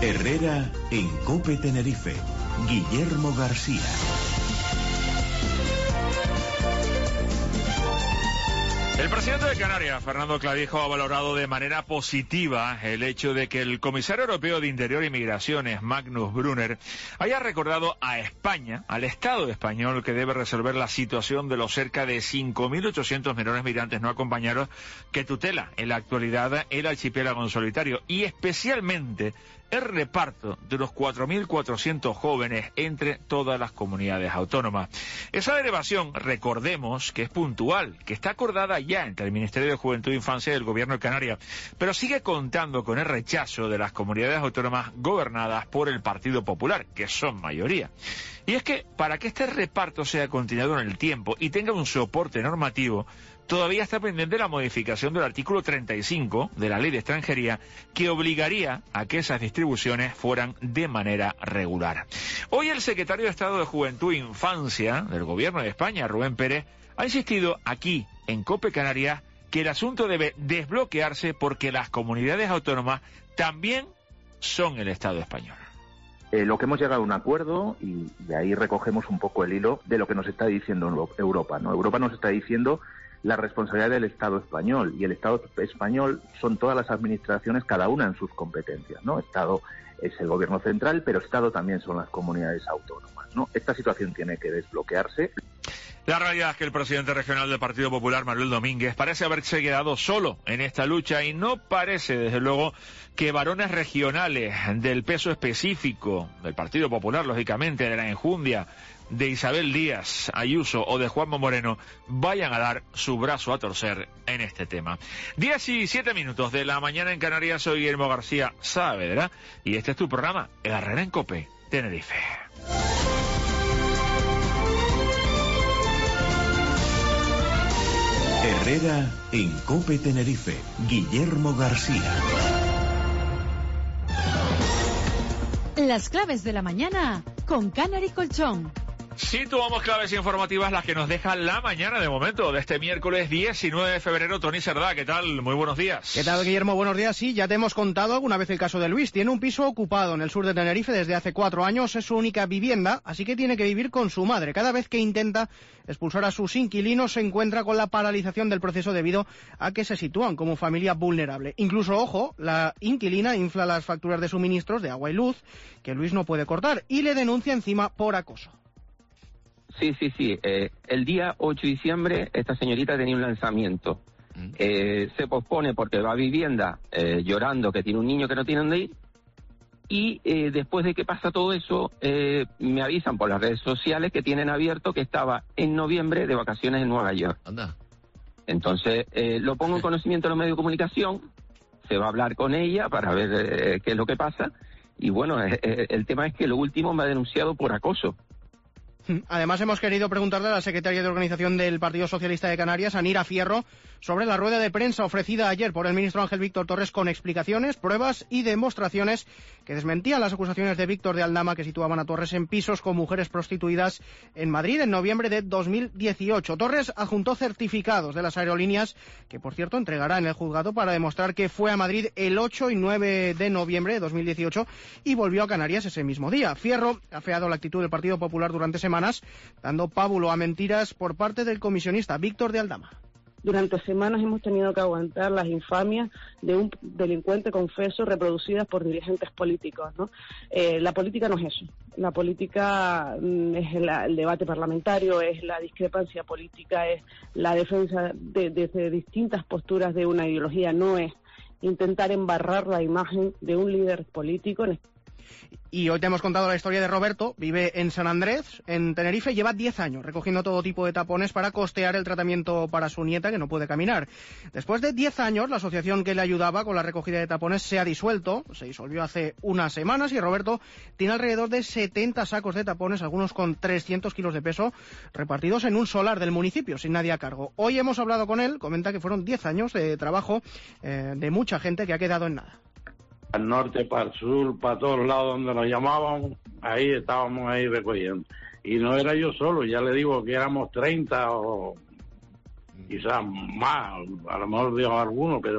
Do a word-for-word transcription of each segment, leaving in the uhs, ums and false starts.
Herrera en COPE Tenerife. Guillermo García. El presidente de Canarias, Fernando Clavijo, ha valorado de manera positiva el hecho de que el comisario europeo de Interior y Migraciones, Magnus Brunner, haya recordado a España, al Estado español, que debe resolver la situación de los cerca de cinco mil ochocientos menores migrantes no acompañados que tutela en la actualidad el archipiélago en solitario, y especialmente el reparto de los cuatro mil cuatrocientos jóvenes entre todas las comunidades autónomas. Esa derivación, recordemos, que es puntual, que está acordada ya entre el Ministerio de Juventud e Infancia y el Gobierno de Canarias, pero sigue contando con el rechazo de las comunidades autónomas gobernadas por el Partido Popular, que son mayoría. Y es que, para que este reparto sea continuado en el tiempo y tenga un soporte normativo, todavía está pendiente la modificación del artículo treinta y cinco de la Ley de Extranjería, que obligaría a que esas distribuciones fueran de manera regular. Hoy el secretario de Estado de Juventud e Infancia del Gobierno de España, Rubén Pérez, ha insistido aquí, en COPE Canarias, que el asunto debe desbloquearse porque las comunidades autónomas también son el Estado español. Eh, lo que hemos llegado a un acuerdo, y, y ahí recogemos un poco el hilo de lo que nos está diciendo Europa, ¿no? Europa nos está diciendo la responsabilidad del Estado español, y el Estado español son todas las administraciones, cada una en sus competencias, ¿no? Estado es el gobierno central, pero Estado también son las comunidades autónomas, ¿no? Esta situación tiene que desbloquearse. La realidad es que el presidente regional del Partido Popular, Manuel Domínguez, parece haberse quedado solo en esta lucha, y no parece, desde luego, que varones regionales del peso específico del Partido Popular, lógicamente, de la enjundia de Isabel Díaz Ayuso o de Juanma Moreno, vayan a dar su brazo a torcer en este tema. diecisiete minutos de la mañana en Canarias. Soy Guillermo García Saavedra y este es tu programa, Herrera en COPE Tenerife. Herrera en COPE Tenerife. Guillermo García. Las claves de la mañana con Canary Colchón. Situamos claves informativas, las que nos deja la mañana de momento de este miércoles diecinueve de febrero. Tony Cerdá, ¿qué tal? Muy buenos días. ¿Qué tal, Guillermo? Buenos días. Sí, ya te hemos contado alguna vez el caso de Luis. Tiene un piso ocupado en el sur de Tenerife desde hace cuatro años. Es su única vivienda, así que tiene que vivir con su madre. Cada vez que intenta expulsar a sus inquilinos se encuentra con la paralización del proceso debido a que se sitúan como familia vulnerable. Incluso, ojo, la inquilina infla las facturas de suministros de agua y luz que Luis no puede cortar y le denuncia encima por acoso. Sí, sí, sí. Eh, el día ocho de diciembre esta señorita tenía un lanzamiento. Eh, se pospone porque va a vivienda eh, llorando que tiene un niño que no tiene dónde ir. Y eh, después de que pasa todo eso, eh, me avisan por las redes sociales que tienen abierto que estaba en noviembre de vacaciones en Nueva York. Anda. Entonces, eh, lo pongo en conocimiento de los medios de comunicación, se va a hablar con ella para ver eh, qué es lo que pasa. Y bueno, eh, eh, el tema es que lo último me ha denunciado por acoso. Además, hemos querido preguntarle a la secretaria de Organización del Partido Socialista de Canarias, Anira Fierro, sobre la rueda de prensa ofrecida ayer por el ministro Ángel Víctor Torres con explicaciones, pruebas y demostraciones que desmentían las acusaciones de Víctor de Aldama, que situaban a Torres en pisos con mujeres prostituidas en Madrid en noviembre de dos mil dieciocho. Torres adjuntó certificados de las aerolíneas que, por cierto, entregará en el juzgado para demostrar que fue a Madrid el ocho y nueve de noviembre de dos mil dieciocho y volvió a Canarias ese mismo día. Fierro ha afeado la actitud del Partido Popular durante semanas, dando pábulo a mentiras por parte del comisionista Víctor de Aldama. Durante semanas hemos tenido que aguantar las infamias de un delincuente confeso reproducidas por dirigentes políticos, ¿no? Eh, la política no es eso. La política mm, es el, el debate parlamentario, es la discrepancia política, es la defensa de, de, de distintas posturas de una ideología, no es intentar embarrar la imagen de un líder político. Y hoy te hemos contado la historia de Roberto. Vive en San Andrés, en Tenerife. Lleva diez años recogiendo todo tipo de tapones para costear el tratamiento para su nieta, que no puede caminar. Después de diez años, la asociación que le ayudaba con la recogida de tapones se ha disuelto. Se disolvió hace unas semanas y Roberto tiene alrededor de setenta sacos de tapones, algunos con trescientos kilos de peso, repartidos en un solar del municipio, sin nadie a cargo. Hoy hemos hablado con él. Comenta que fueron diez años de trabajo eh, de mucha gente que ha quedado en nada. Al norte, para el sur, para todos lados donde nos llamaban, ahí estábamos ahí recogiendo. Y no era yo solo, ya le digo que éramos treinta o quizás más, a lo mejor digo algunos, pero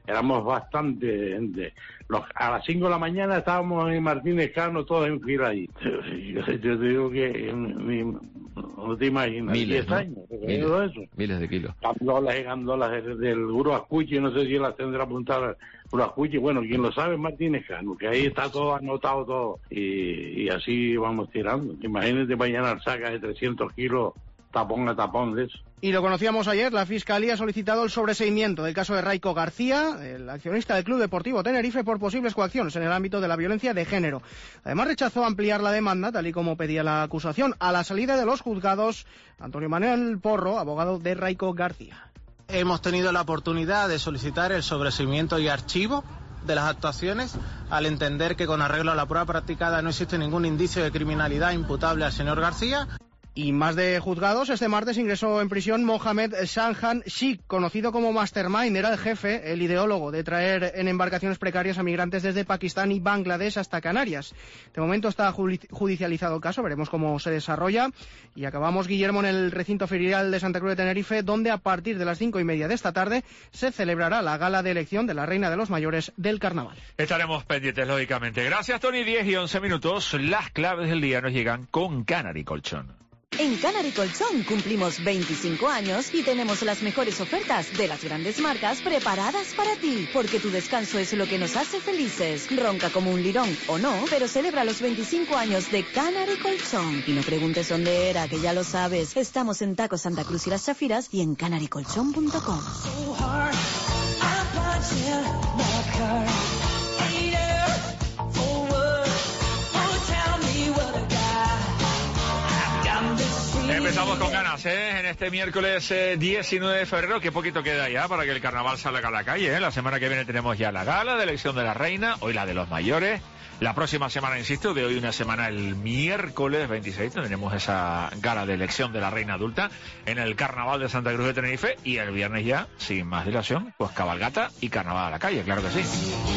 éramos bastante gente. Los, a las cinco de la mañana estábamos en Martínez Cano todos en fila ahí. Yo, yo te digo que mi, no te imaginas, miles, diez ¿no? años. Miles, Eso. miles de kilos. Gandolas y gandolas del, del Uruacuchi, no sé si las tendrá apuntadas Uruacuchi, bueno, quien lo sabe es Martínez Cano, que ahí está todo anotado todo, y, y así vamos tirando. Imagínate mañana sacas de trescientos kilos, tapón a tapón de eso. Y lo conocíamos ayer, la Fiscalía ha solicitado el sobreseimiento del caso de Raico García, el accionista del Club Deportivo Tenerife, por posibles coacciones en el ámbito de la violencia de género. Además, rechazó ampliar la demanda, tal y como pedía la acusación. A la salida de los juzgados, Antonio Manuel Porro, abogado de Raico García. Hemos tenido la oportunidad de solicitar el sobreseimiento y archivo de las actuaciones, al entender que con arreglo a la prueba practicada no existe ningún indicio de criminalidad imputable al señor García. Y más de juzgados, este martes ingresó en prisión Mohamed Shanhan Sheikh, conocido como Mastermind. Era el jefe, el ideólogo de traer en embarcaciones precarias a migrantes desde Pakistán y Bangladesh hasta Canarias. De momento está judicializado el caso, veremos cómo se desarrolla. Y acabamos, Guillermo, en el recinto ferial de Santa Cruz de Tenerife, donde a partir de las cinco y media de esta tarde se celebrará la gala de elección de la Reina de los Mayores del Carnaval. Estaremos pendientes, lógicamente. Gracias, Tony. diez y once minutos. Las claves del día nos llegan con Canary Colchón. En Canary Colchón cumplimos veinticinco años y tenemos las mejores ofertas de las grandes marcas preparadas para ti, porque tu descanso es lo que nos hace felices. Ronca como un lirón o no, pero celebra los veinticinco años de Canary Colchón. Y no preguntes dónde era, que ya lo sabes. Estamos en Taco Santa Cruz y Las Chafiras y en canary colchón punto com. Empezamos con ganas, ¿eh? En este miércoles eh, diecinueve de febrero, que poquito queda ya para que el carnaval salga a la calle, ¿eh? La semana que viene tenemos ya la gala de elección de la reina, hoy la de los mayores. La próxima semana, insisto, de hoy una semana, el miércoles veintiséis, tendremos esa gala de elección de la reina adulta en el carnaval de Santa Cruz de Tenerife, y el viernes ya, sin más dilación, pues cabalgata y carnaval a la calle, claro que sí.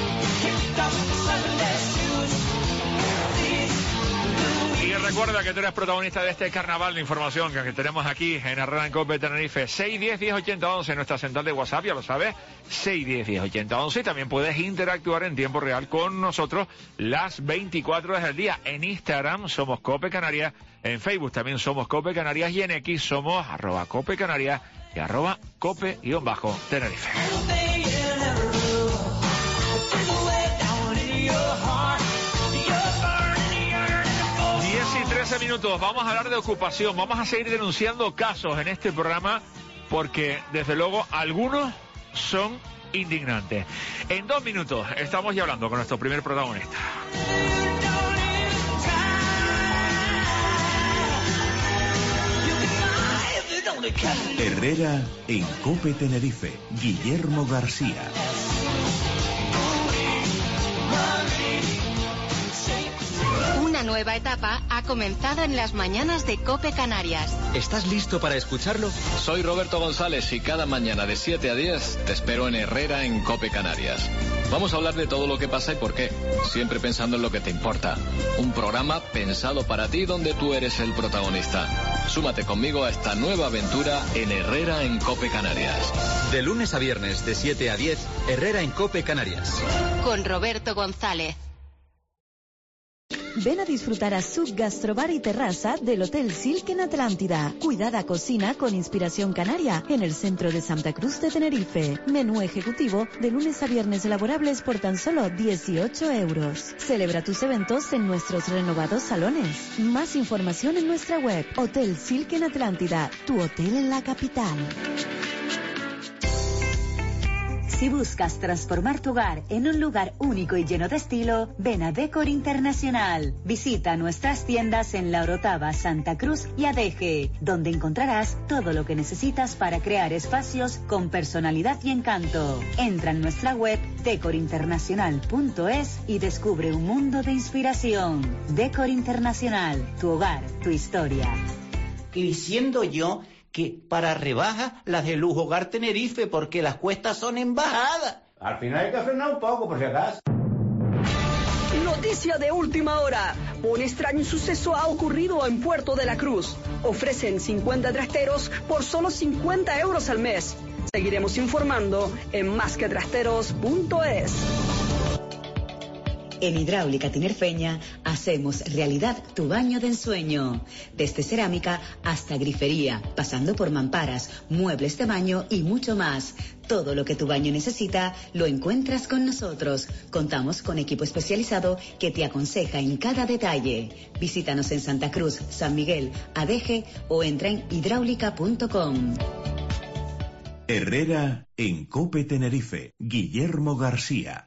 Y recuerda que tú eres protagonista de este carnaval de información que tenemos aquí en Herrera en Cope Tenerife. seis diez diez ochenta once, nuestra central de WhatsApp, ya lo sabes, seis diez diez ochenta once, y también puedes interactuar en tiempo real con nosotros las veinticuatro horas del día. En Instagram somos Cope Canarias, en Facebook también somos Cope Canarias, y en X somos arroba Cope Canarias y arroba Cope-Tenerife. trece minutos, vamos a hablar de ocupación, vamos a seguir denunciando casos en este programa porque desde luego algunos son indignantes. En dos minutos estamos ya hablando con nuestro primer protagonista. Herrera en Cope Tenerife, Guillermo García. Una nueva etapa ha comenzado en las mañanas de Cope Canarias. ¿Estás listo para escucharlo? Soy Roberto González y cada mañana de siete a diez te espero en Herrera en Cope Canarias. Vamos a hablar de todo lo que pasa y por qué, siempre pensando en lo que te importa. Un programa pensado para ti donde tú eres el protagonista. Súmate conmigo a esta nueva aventura en Herrera en Cope Canarias. De lunes a viernes de siete a diez, Herrera en Cope Canarias. Con Roberto González. Ven a disfrutar a Sub Gastrobar y Terraza del Hotel Silk en Atlántida. Cuidada cocina con inspiración canaria en el centro de Santa Cruz de Tenerife. Menú ejecutivo de lunes a viernes elaborables por tan solo dieciocho euros. Celebra tus eventos en nuestros renovados salones. Más información en nuestra web. Hotel Silk en Atlántida, tu hotel en la capital. Si buscas transformar tu hogar en un lugar único y lleno de estilo, ven a Decor Internacional. Visita nuestras tiendas en La Orotava, Santa Cruz y Adeje, donde encontrarás todo lo que necesitas para crear espacios con personalidad y encanto. Entra en nuestra web decor internacional punto es y descubre un mundo de inspiración. Decor Internacional, tu hogar, tu historia. Diciendo yo que para rebajas las de Lujo Hogar Tenerife, porque las cuestas son en bajada. Al final hay que frenar un poco, por si acaso. Noticia de última hora. Un extraño suceso ha ocurrido en Puerto de la Cruz. Ofrecen cincuenta trasteros por solo cincuenta euros al mes. Seguiremos informando en más que trasteros punto es. En Hidráulica Tinerfeña hacemos realidad tu baño de ensueño. Desde cerámica hasta grifería, pasando por mamparas, muebles de baño y mucho más. Todo lo que tu baño necesita lo encuentras con nosotros. Contamos con equipo especializado que te aconseja en cada detalle. Visítanos en Santa Cruz, San Miguel, Adeje o entra en hidráulica punto com. Herrera en Cope Tenerife. Guillermo García.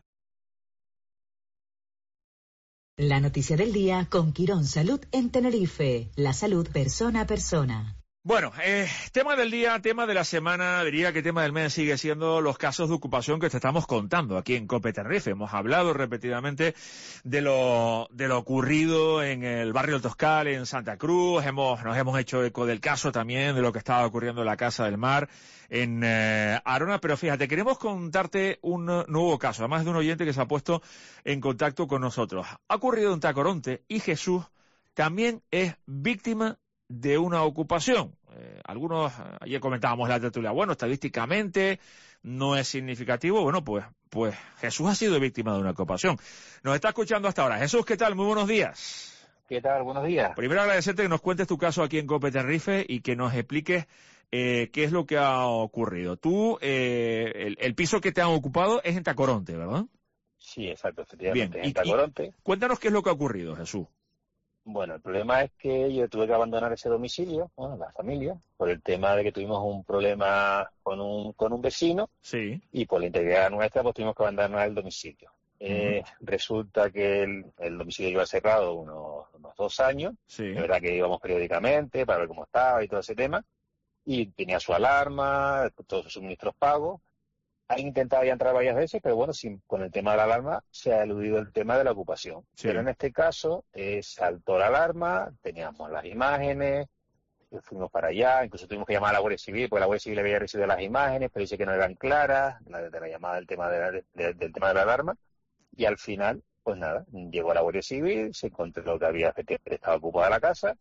La noticia del día con Quirón Salud en Tenerife. La salud persona a persona. Bueno, eh, tema del día, tema de la semana, diría que tema del mes sigue siendo los casos de ocupación que te estamos contando aquí en Cope Tenerife. Hemos hablado repetidamente de lo de lo ocurrido en el barrio del Toscal, en Santa Cruz. Hemos nos hemos hecho eco del caso también de lo que estaba ocurriendo en la Casa del Mar, en eh, Arona. Pero fíjate, queremos contarte un nuevo caso, además de un oyente que se ha puesto en contacto con nosotros. Ha ocurrido en Tacoronte y Jesús también es víctima de una ocupación. Eh, algunos, ayer comentábamos la tertulia, bueno, estadísticamente no es significativo. Bueno, pues pues Jesús ha sido víctima de una ocupación. Nos está escuchando hasta ahora. Jesús, ¿qué tal? Muy buenos días. ¿Qué tal? Buenos días. Primero agradecerte que nos cuentes tu caso aquí en Cope Tenerife y que nos expliques eh, qué es lo que ha ocurrido. Tú, eh, el, el piso que te han ocupado es en Tacoronte, ¿verdad? Sí, exacto, efectivamente, Bien. en Y, Tacoronte. y cuéntanos qué es lo que ha ocurrido, Jesús. Bueno, el problema es que yo tuve que abandonar ese domicilio, bueno, la familia, por el tema de que tuvimos un problema con un con un vecino. Sí. Y por la integridad nuestra, pues tuvimos que abandonar el domicilio. Uh-huh. Eh, resulta que el, el domicilio lleva cerrado unos, unos dos años. Sí. Es verdad que íbamos periódicamente para ver cómo estaba y todo ese tema. Y tenía su alarma, todos sus suministros pagos. Han intentado ya entrar varias veces, pero bueno, sin, con el tema de la alarma se ha eludido el tema de la ocupación. Sí. Pero en este caso eh, saltó la alarma, teníamos las imágenes, fuimos para allá, incluso tuvimos que llamar a la Guardia Civil, porque la Guardia Civil había recibido las imágenes, pero dice que no eran claras, la, de la llamada del tema de la, de, del tema de la alarma, y al final, pues nada, llegó la Guardia Civil, se encontró que había efectivamente estaba ocupada la casa,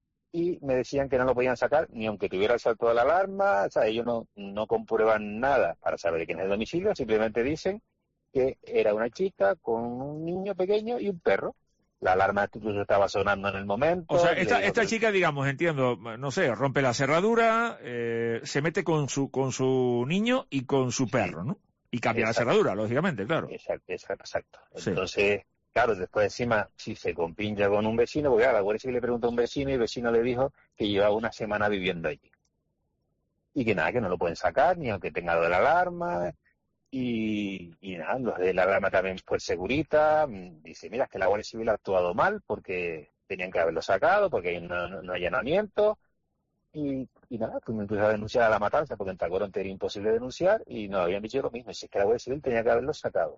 y me decían que no lo podían sacar ni aunque tuviera el salto de la alarma. O sea, ellos no, no comprueban nada para saber de quién es el domicilio, simplemente dicen que era una chica con un niño pequeño y un perro. La alarma incluso estaba sonando en el momento. O sea, esta, digo, esta pero... chica, digamos, entiendo, no sé, rompe la cerradura, eh, se mete con su con su niño y con su perro, ¿no? Y cambia exacto. la cerradura, lógicamente, claro. Exacto, exacto. exacto. Entonces... Sí. Claro, después encima, si se compincha con un vecino, porque a la Guardia Civil le preguntó a un vecino y el vecino le dijo que llevaba una semana viviendo allí. Y que nada, que no lo pueden sacar, ni aunque tenga lo de la alarma. Y, y nada, los de la alarma también, pues Segurita, dice, mira, es que la Guardia Civil ha actuado mal porque tenían que haberlo sacado, porque hay no, no, no allanamiento. Y, y nada, pues me puse a denunciar a la matanza, porque en Tacoronte era imposible denunciar, y nos habían dicho lo mismo, y si es que la Guardia Civil tenía que haberlo sacado.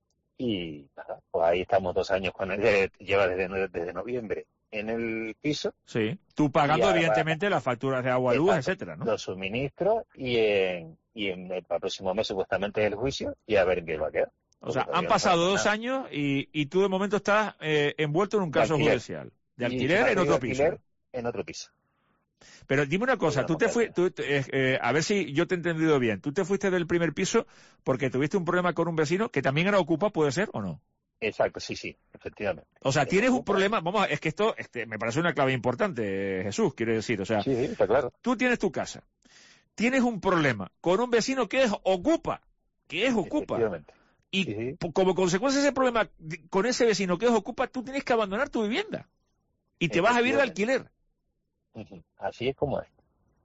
Y nada, pues ahí estamos dos años con él, lleva desde, desde noviembre en el piso. Sí, tú pagando evidentemente las facturas de agua, luz, etcétera, ¿no? Los suministros y en, y en el próximo mes supuestamente el juicio y a ver en qué va a quedar. O sea, han pasado dos nada. años y, y tú de momento estás eh, envuelto en un caso de judicial. De alquiler en otro piso. En otro piso. Pero dime una cosa, tú te fuiste, eh, eh, a ver si yo te he entendido bien, tú te fuiste del primer piso porque tuviste un problema con un vecino que también era ocupa, ¿puede ser o no? Exacto, sí, sí, efectivamente. O sea, tienes un problema, vamos, es que esto este, me parece una clave importante, Jesús, quiere decir, o sea, sí, está claro. Tú tienes tu casa, tienes un problema con un vecino que es ocupa, que es ocupa, y sí, sí. como consecuencia de ese problema con ese vecino que es ocupa, tú tienes que abandonar tu vivienda y te vas a vivir de alquiler. Así es como es.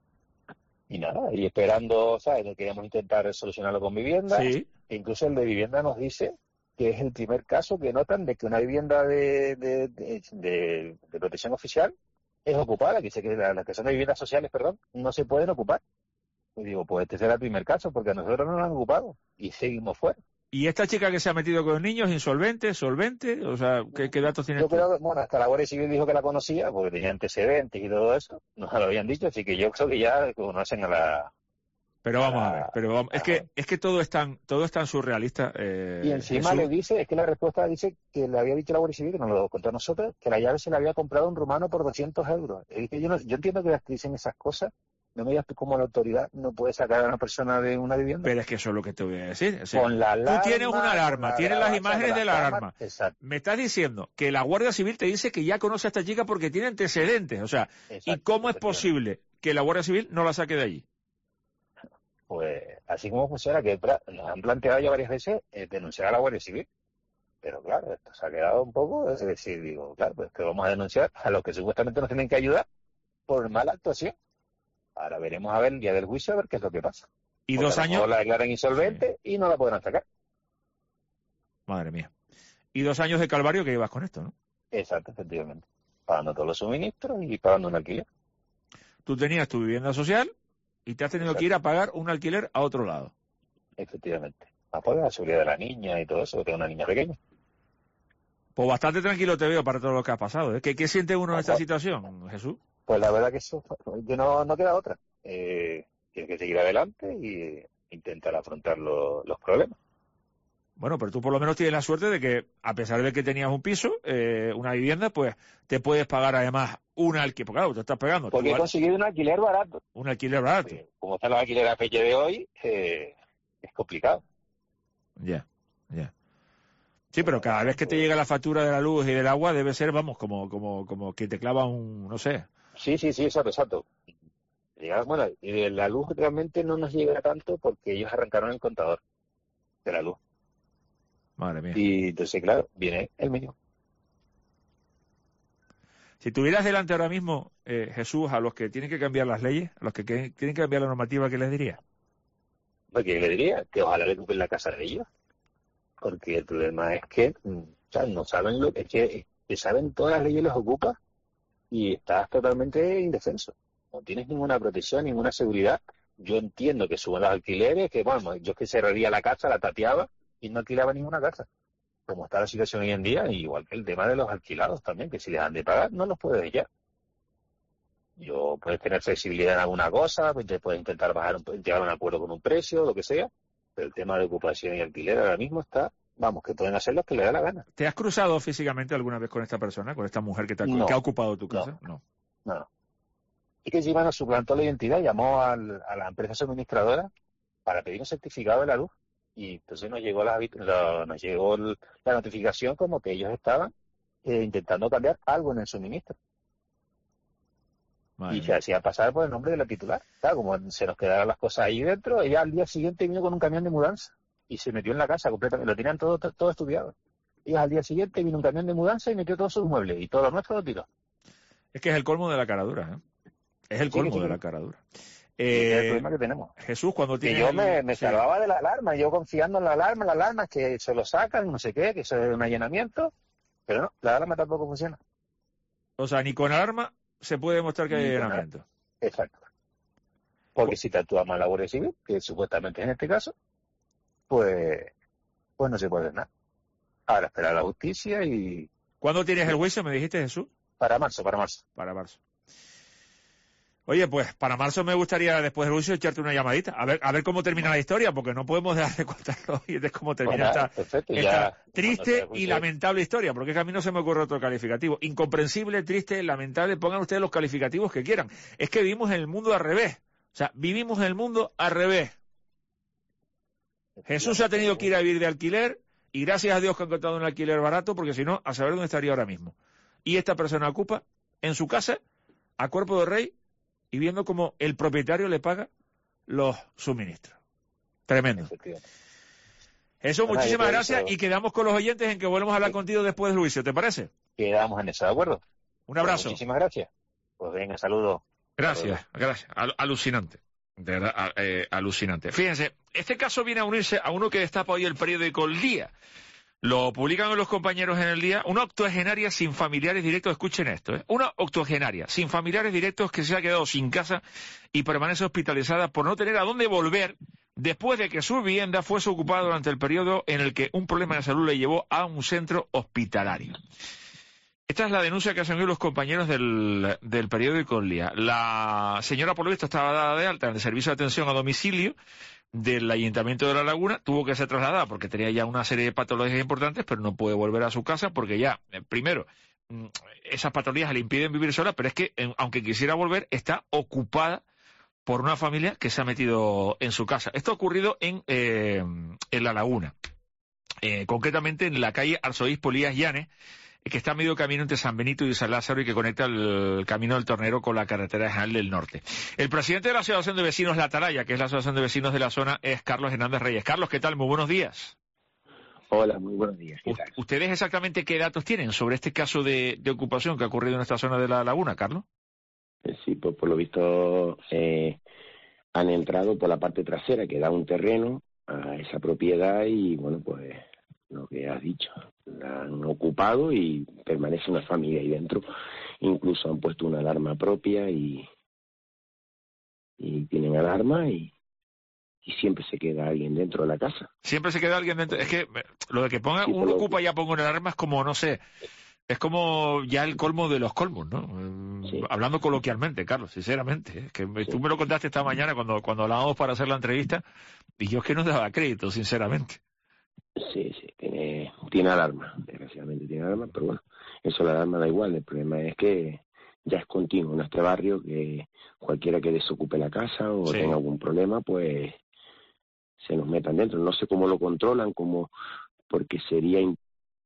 Y nada, y esperando, ¿sabes? Queríamos intentar solucionarlo con vivienda. Sí. E incluso el de vivienda nos dice que es el primer caso que notan de que una vivienda de, de, de, de, de protección oficial es ocupada, que dice que las la que son de viviendas sociales, perdón, no se pueden ocupar. Y digo, pues este será el primer caso, porque a nosotros no nos han ocupado y seguimos fuera. ¿Y esta chica que se ha metido con niños, insolvente, solvente? O sea, ¿qué, qué datos tienes yo tú? Creo que, bueno, hasta la Guardia Civil dijo que la conocía, porque tenía antecedentes y todo eso. Nos lo habían dicho, así que yo creo que ya conocen a la... Pero vamos a, a ver, pero vamos, es que es que todo es tan, todo es tan surrealista. Eh, y encima Jesús... le dice, es que la respuesta dice que le había dicho la Guardia Civil, que nos lo contó a nosotros, que la llave se la había comprado un rumano por doscientos euros. Es que yo, no, yo entiendo que las que dicen esas cosas, No me digas tú cómo la autoridad no puede sacar a una persona de una vivienda. Pero es que eso es lo que te voy a decir. O sea, con la alarma, tú tienes una alarma, la tienes las imágenes de la cámara, alarma. Exacto. Me estás diciendo que la Guardia Civil te dice que ya conoce a esta chica porque tiene antecedentes. O sea, Exacto, ¿y cómo es posible que la Guardia Civil no la saque de allí? Pues así como funciona, que nos han planteado ya varias veces eh, denunciar a la Guardia Civil. Pero claro, esto se ha quedado un poco, es decir, digo, claro, pues que vamos a denunciar a los que supuestamente nos tienen que ayudar por mala actuación. Ahora veremos a ver el día del juicio a ver qué es lo que pasa. Y Porque dos a lo años. mejor la declaran insolvente sí. y no la podrán sacar. Madre mía. Y dos años de calvario que llevas con esto, ¿no? Exacto, efectivamente. Pagando todos los suministros y pagando un alquiler. Tú tenías tu vivienda social y te has tenido Exacto. que ir a pagar un alquiler a otro lado. Efectivamente. Más por la seguridad de la niña y todo eso, que tengo una niña pequeña. Pues bastante tranquilo te veo para todo lo que ha pasado. ¿eh? ¿Qué, qué siente uno en esta situación, Jesús? Pues la verdad que eso, que no, no queda otra. Eh, tienes que seguir adelante y intentar afrontar lo, los problemas. Bueno, pero tú por lo menos tienes la suerte de que, a pesar de que tenías un piso, eh, una vivienda, pues te puedes pagar además un alquiler. Porque claro, te estás pagando. Porque he conseguido un alquiler barato. Un alquiler barato. Porque como están los alquileres a fecha de hoy, eh, es complicado. Ya, ya. Sí, pero cada vez que te llega la factura de la luz y del agua debe ser, vamos, como como como que te clava un, no sé. Sí, sí, sí, exacto, exacto. Llega, bueno, y la luz realmente no nos llega tanto porque ellos arrancaron el contador de la luz. Madre mía. Y entonces, claro, viene el mínimo. Si tuvieras delante ahora mismo, eh, Jesús, a los que tienen que cambiar las leyes, a los que, que tienen que cambiar la normativa, ¿qué les dirías? Pues, ¿qué les diría? Que ojalá le ocupen la casa de ellos. Porque el problema es que, o sea, no saben lo que es que, que saben todas las leyes, los ocupa y estás totalmente indefenso. No tienes ninguna protección, ninguna seguridad. Yo entiendo que suben los alquileres, que bueno, yo es que cerraría la casa, la tateaba y no alquilaba ninguna casa. Como está la situación hoy en día, igual que el tema de los alquilados también, que si les han de pagar, no los puedes ya. Yo puedes tener flexibilidad en alguna cosa, pues te puedes intentar bajar un, llegar a un acuerdo con un precio, lo que sea. Pero el tema de ocupación y alquiler ahora mismo está, vamos, que pueden hacer lo que les da la gana. ¿Te has cruzado físicamente alguna vez con esta persona, con esta mujer que, te ha, no, que ha ocupado tu casa? No. No. no. Y que encima nos suplantó la identidad, llamó al, a la empresa suministradora para pedir un certificado de la luz. Y entonces nos llegó la, la, nos llegó la notificación como que ellos estaban eh, intentando cambiar algo en el suministro. Madre y mía. Se hacía pasar por el nombre de la titular. Claro, como se nos quedaron las cosas ahí dentro, ella al día siguiente vino con un camión de mudanza y se metió en la casa completamente. Lo tenían todo, todo, todo estudiado. Y al día siguiente vino un camión de mudanza y metió todos sus muebles y todo lo nuestro lo tiró. Es que es el colmo de la caradura, ¿eh? Es el colmo sí, sí. de la caradura. Eh, es el problema que tenemos. Jesús, cuando tiene... Y yo me, me sí. salvaba de la alarma, yo confiando en la alarma, la alarma que se lo sacan, no sé qué, que eso es un allanamiento, pero no, la alarma tampoco funciona. O sea, ni con alarma se puede demostrar que ni hay allanamiento. Exacto. Porque si te actúa mal la Guardia Civil, que supuestamente es en este caso, pues, pues no se puede hacer nada. Ahora esperar la justicia y... ¿Cuándo tienes el juicio, me dijiste, Jesús? Para marzo, para marzo. Para marzo. Oye, pues para marzo me gustaría después del juicio echarte una llamadita, a ver a ver cómo termina la historia, porque no podemos dejar de contarlo y de cómo termina bueno, esta, perfecto, esta ya, triste y lamentable historia, porque es que a mí no se me ocurre otro calificativo. Incomprensible, triste, lamentable, pongan ustedes los calificativos que quieran. Es que vivimos en el mundo al revés, o sea, vivimos en el mundo al revés. Jesús se ha tenido que ir a vivir de alquiler y gracias a Dios que ha encontrado un alquiler barato, porque si no, a saber dónde estaría ahora mismo. Y esta persona ocupa en su casa, a cuerpo de rey, y viendo cómo el propietario le paga los suministros. Tremendo. Eso, bueno, muchísimas gracias y quedamos con los oyentes en que volvemos a hablar sí. contigo después del juicio, ¿te parece? Quedamos en eso, ¿de acuerdo? Un abrazo. Pues muchísimas gracias. Pues venga, saludos. Gracias, saludos. gracias. Al alucinante. De verdad, eh, alucinante. Fíjense, este caso viene a unirse a uno que destapa hoy el periódico El Día. Lo publican los compañeros en El Día. Una octogenaria sin familiares directos, escuchen esto, ¿eh? Una octogenaria sin familiares directos que se ha quedado sin casa y permanece hospitalizada por no tener a dónde volver después de que su vivienda fuese ocupada durante el periodo en el que un problema de salud le llevó a un centro hospitalario. Esta es la denuncia que hacen hoy los compañeros del, del periódico El Día. La señora, por lo visto, estaba dada de alta en el servicio de atención a domicilio del Ayuntamiento de La Laguna, tuvo que ser trasladada porque tenía ya una serie de patologías importantes, pero no puede volver a su casa porque ya, eh, primero, esas patologías le impiden vivir sola, pero es que, eh, aunque quisiera volver, está ocupada por una familia que se ha metido en su casa. Esto ha ocurrido en, eh, en La Laguna, eh, concretamente en la calle Arzobispo Elías Llanes, que está a medio camino entre San Benito y San Lázaro y que conecta el camino del Tornero con la carretera general del norte. El presidente de la Asociación de Vecinos La Atalaya, que es la Asociación de Vecinos de la zona, es Carlos Hernández Reyes. Carlos, ¿qué tal? Muy buenos días. Hola, muy buenos días. ¿Qué tal? ¿Ustedes exactamente qué datos tienen sobre este caso de, de ocupación que ha ocurrido en esta zona de La Laguna, Carlos? Sí, pues por lo visto eh, han entrado por la parte trasera que da un terreno a esa propiedad y, bueno, pues lo que has dicho, la han ocupado y permanece una familia ahí dentro. Incluso han puesto una alarma propia y, y tienen alarma y, y siempre se queda alguien dentro de la casa. Siempre se queda alguien dentro. Es que lo de que ponga, sí, uno lo... ocupa y ya pongo una alarma es como, no sé, es como ya el colmo de los colmos, ¿no? Sí. Hablando coloquialmente, Carlos, sinceramente. Es que me, sí. Tú me lo contaste esta mañana cuando, cuando hablábamos para hacer la entrevista y yo es que no daba crédito, sinceramente. Sí, sí, tiene, tiene alarma, desgraciadamente tiene alarma, pero bueno, eso la alarma da igual, el problema es que ya es continuo en este barrio, que cualquiera que desocupe la casa o sí. tenga algún problema, pues se nos metan dentro. No sé cómo lo controlan, cómo, porque sería, in,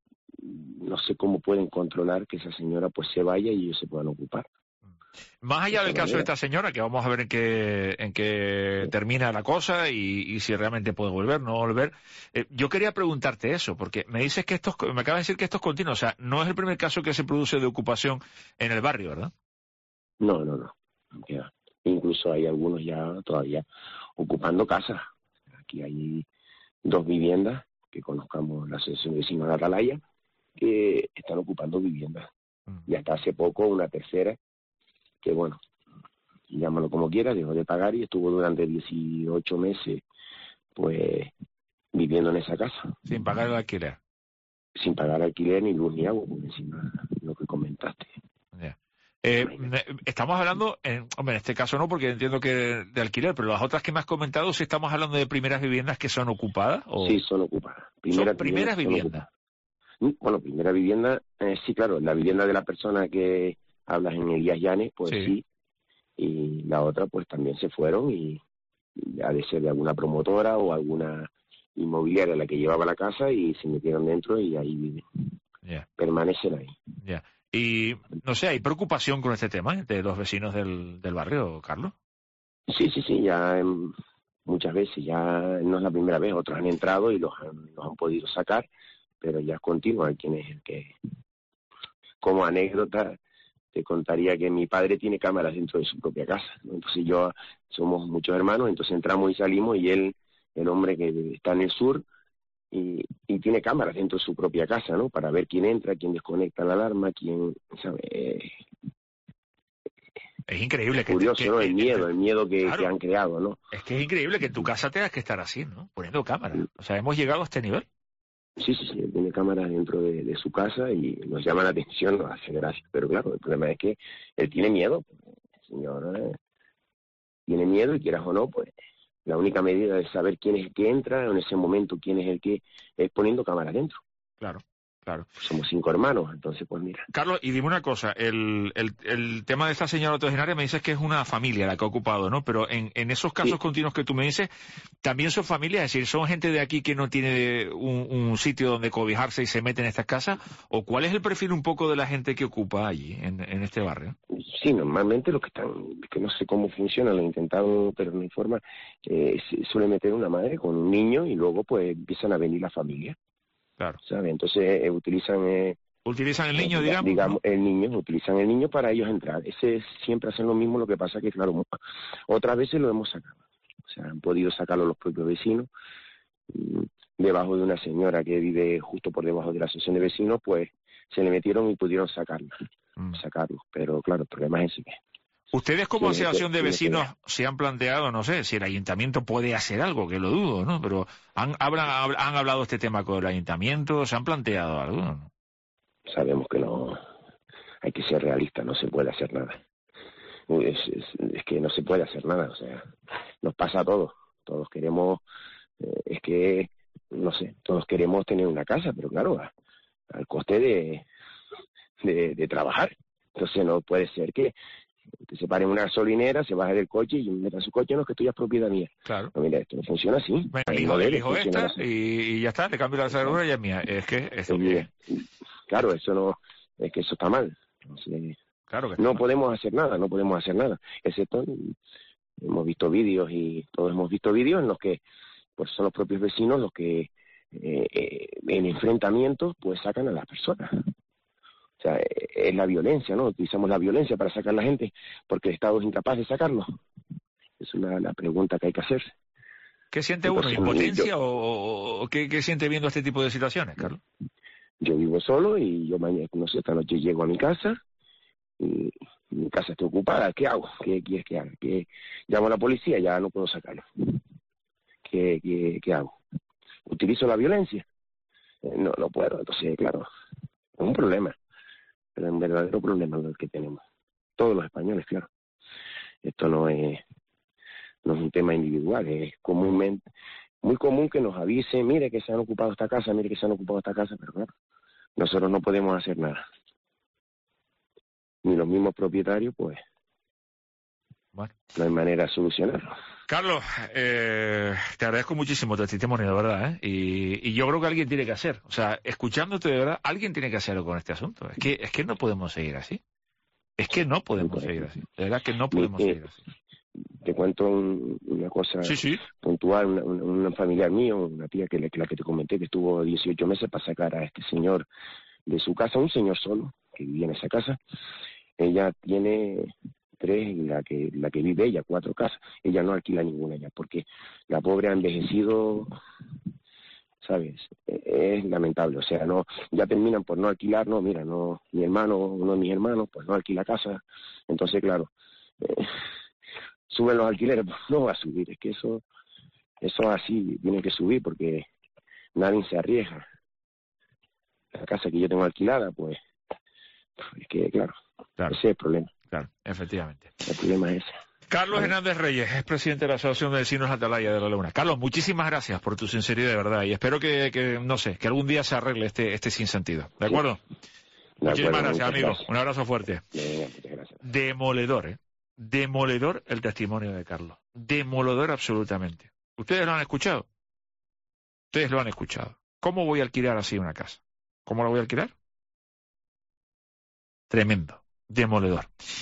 no sé cómo pueden controlar que esa señora pues se vaya y ellos se puedan ocupar. Más allá del caso de esta señora, que vamos a ver en qué, en qué sí. termina la cosa y, y si realmente puede volver, no volver. Eh, yo quería preguntarte eso, porque me dices que esto, me acaba de decir que esto es continuo, o sea, no es el primer caso que se produce de ocupación en el barrio, ¿verdad? No, no, no. Ya. Incluso hay algunos ya todavía ocupando casas. Aquí hay dos viviendas que conozcamos, la Asociación de Vecinos de Atalaya, que están ocupando viviendas. Mm. Y hasta hace poco una tercera, que bueno, llámalo como quieras, dejó de pagar y estuvo durante dieciocho meses pues viviendo en esa casa. Sin pagar el alquiler. Sin pagar alquiler ni luz ni agua, por encima de lo que comentaste. Yeah. Eh, estamos hablando, en, hombre, en este caso no, porque entiendo que de alquiler, pero las otras que me has comentado, si estamos hablando de primeras viviendas que son ocupadas. ¿O? Sí, son ocupadas. Primera, ¿Son primeras viviendas? viviendas? Bueno, primera vivienda, eh, sí, claro, la vivienda de la persona que hablas en Elías Llanes, pues sí. sí, y la otra pues también se fueron y ha de ser de alguna promotora o alguna inmobiliaria la que llevaba la casa y se metieron dentro y ahí viven, yeah. permanecen ahí. Yeah. Y no sé, ¿hay preocupación con este tema de los vecinos del, del barrio, Carlos? Sí, sí, sí, ya um, muchas veces, ya no es la primera vez, otros han entrado y los han, los han podido sacar, pero ya es continuo, hay quien es el que, como anécdota, te contaría que mi padre tiene cámaras dentro de su propia casa, ¿no? Entonces yo, somos muchos hermanos, entonces entramos y salimos y él, el hombre que está en el sur, y, y tiene cámaras dentro de su propia casa, ¿no? Para ver quién entra, quién desconecta la alarma, quién, ¿sabe? Eh, es increíble. Es curioso, que, ¿no? que, El miedo, el miedo que, claro, que han creado, ¿no? Es que es increíble que en tu casa tengas que estar así, ¿no? Poniendo cámaras. O sea, hemos llegado a este nivel. Sí, sí, sí, él tiene cámaras dentro de, de su casa y nos llama la atención, nos hace gracia, pero claro, el problema es que él tiene miedo, el señor eh, tiene miedo y quieras o no, pues la única medida es saber quién es el que entra, en ese momento quién es el que es poniendo cámaras dentro. Claro. Claro. Somos cinco hermanos, entonces pues mira. Carlos, y dime una cosa, el, el, el tema de esta señora octogenaria me dices que es una familia la que ha ocupado, ¿no? Pero en, en esos casos sí. continuos que tú me dices, también son familias, es decir, son gente de aquí que no tiene un, un sitio donde cobijarse y se mete en estas casas, ¿o cuál es el perfil un poco de la gente que ocupa allí, en, en este barrio? Sí, normalmente los que están, que no sé cómo funciona, lo he intentado, pero no hay forma, eh, suele meter una madre con un niño y luego pues empiezan a venir la familia. Claro. ¿Sabe? Entonces eh, utilizan... Eh, utilizan el niño, eh, digamos. Digamos, el niño, utilizan el niño para ellos entrar. Ese siempre hacen lo mismo, lo que pasa que, claro, otras veces lo hemos sacado. O sea, han podido sacarlo los propios vecinos. Debajo de una señora que vive justo por debajo de la asociación de vecinos, pues se le metieron y pudieron sacarlo. Mm. Sacarlo. Pero, claro, el problema es ese que... Ustedes como asociación de vecinos se han planteado, no sé, si el ayuntamiento puede hacer algo, que lo dudo, ¿no? Pero han, hablan, han hablado este tema con el ayuntamiento, ¿se han planteado algo? ¿No? Sabemos que no, hay que ser realista, no se puede hacer nada. Es, es, es que no se puede hacer nada, o sea, nos pasa a todos, todos queremos, eh, es que, no sé, todos queremos tener una casa, pero claro, a, al coste de, de, de trabajar. Entonces no puede ser que Usted se para en una gasolinera, se baja del coche y meta su coche, no es que esto ya es propiedad mía. Claro. No, mira, esto no funciona así. Bueno, elijo, elijo esta y, y ya está, le cambio la cerradura y ya es mía. Es que eso es mía. Claro, eso no, es que eso está mal. Entonces, claro que no mal. podemos hacer nada, no podemos hacer nada. Excepto, hemos visto vídeos y todos hemos visto vídeos en los que pues son los propios vecinos los que eh, eh, en enfrentamientos pues sacan a las personas. O sea, es la violencia, ¿no? Utilizamos la violencia para sacar a la gente porque el Estado es incapaz de sacarlo. Es una la pregunta que hay que hacer. ¿Qué siente uno? ¿Impotencia yo, o, o qué, qué siente viendo este tipo de situaciones, Carlos? Yo vivo solo y yo mañana, no sé, esta noche llego a mi casa y mi casa está ocupada. ¿Qué hago? ¿Qué quieres que haga? ¿Qué? Llamo a la policía, ya no puedo sacarlo. ¿Qué, qué, qué hago? ¿Utilizo la violencia? Eh, no, no puedo. Entonces, claro, es un problema. Pero un verdadero problema el que tenemos. Todos los españoles, claro. Esto no es, no es un tema individual, es comúnmente, muy común que nos avisen, mire que se han ocupado esta casa, mire que se han ocupado esta casa, pero claro, nosotros no podemos hacer nada. Ni los mismos propietarios, pues, bueno, no hay manera de solucionarlo. Carlos, eh, te agradezco muchísimo tu testimonio, de verdad, ¿eh? Y, y yo creo que alguien tiene que hacer, o sea, escuchándote de verdad, alguien tiene que hacerlo con este asunto. Es que es que no podemos seguir así. Es que no podemos seguir así. De verdad que no podemos eh, seguir así. Te cuento un, una cosa sí, sí. puntual, una, una, una familiar mío, una tía que, que la que te comenté, que estuvo dieciocho meses para sacar a este señor de su casa, un señor solo, que vivía en esa casa. Ella tiene tres, y la que la que vive ella, cuatro casas. Ella no alquila ninguna ya, porque la pobre ha envejecido, ¿sabes? Es lamentable, o sea, no, ya terminan por no alquilar, no, mira, no, mi hermano, uno de mis hermanos, pues no alquila casa, entonces, claro, eh, suben los alquileres, pues no va a subir, es que eso, eso así tiene que subir porque nadie se arriesga. La casa que yo tengo alquilada, pues, es que, claro, claro. ese es el problema. Claro, efectivamente. El problema es ese. Carlos Hernández Reyes es presidente de la Asociación de Vecinos Atalaya de La Laguna. Carlos, muchísimas gracias por tu sinceridad, de verdad, y espero que, que no sé, que algún día se arregle este este sinsentido. ¿De acuerdo? Sí. De muchísimas acuerdo, gracias, amigo. Gracias. Un abrazo fuerte. Bien, muchas gracias. Demoledor, ¿eh? Demoledor el testimonio de Carlos. Demoledor absolutamente. ¿Ustedes lo han escuchado? Ustedes lo han escuchado. ¿Cómo voy a alquilar así una casa? ¿Cómo la voy a alquilar? Tremendo. Demoledor.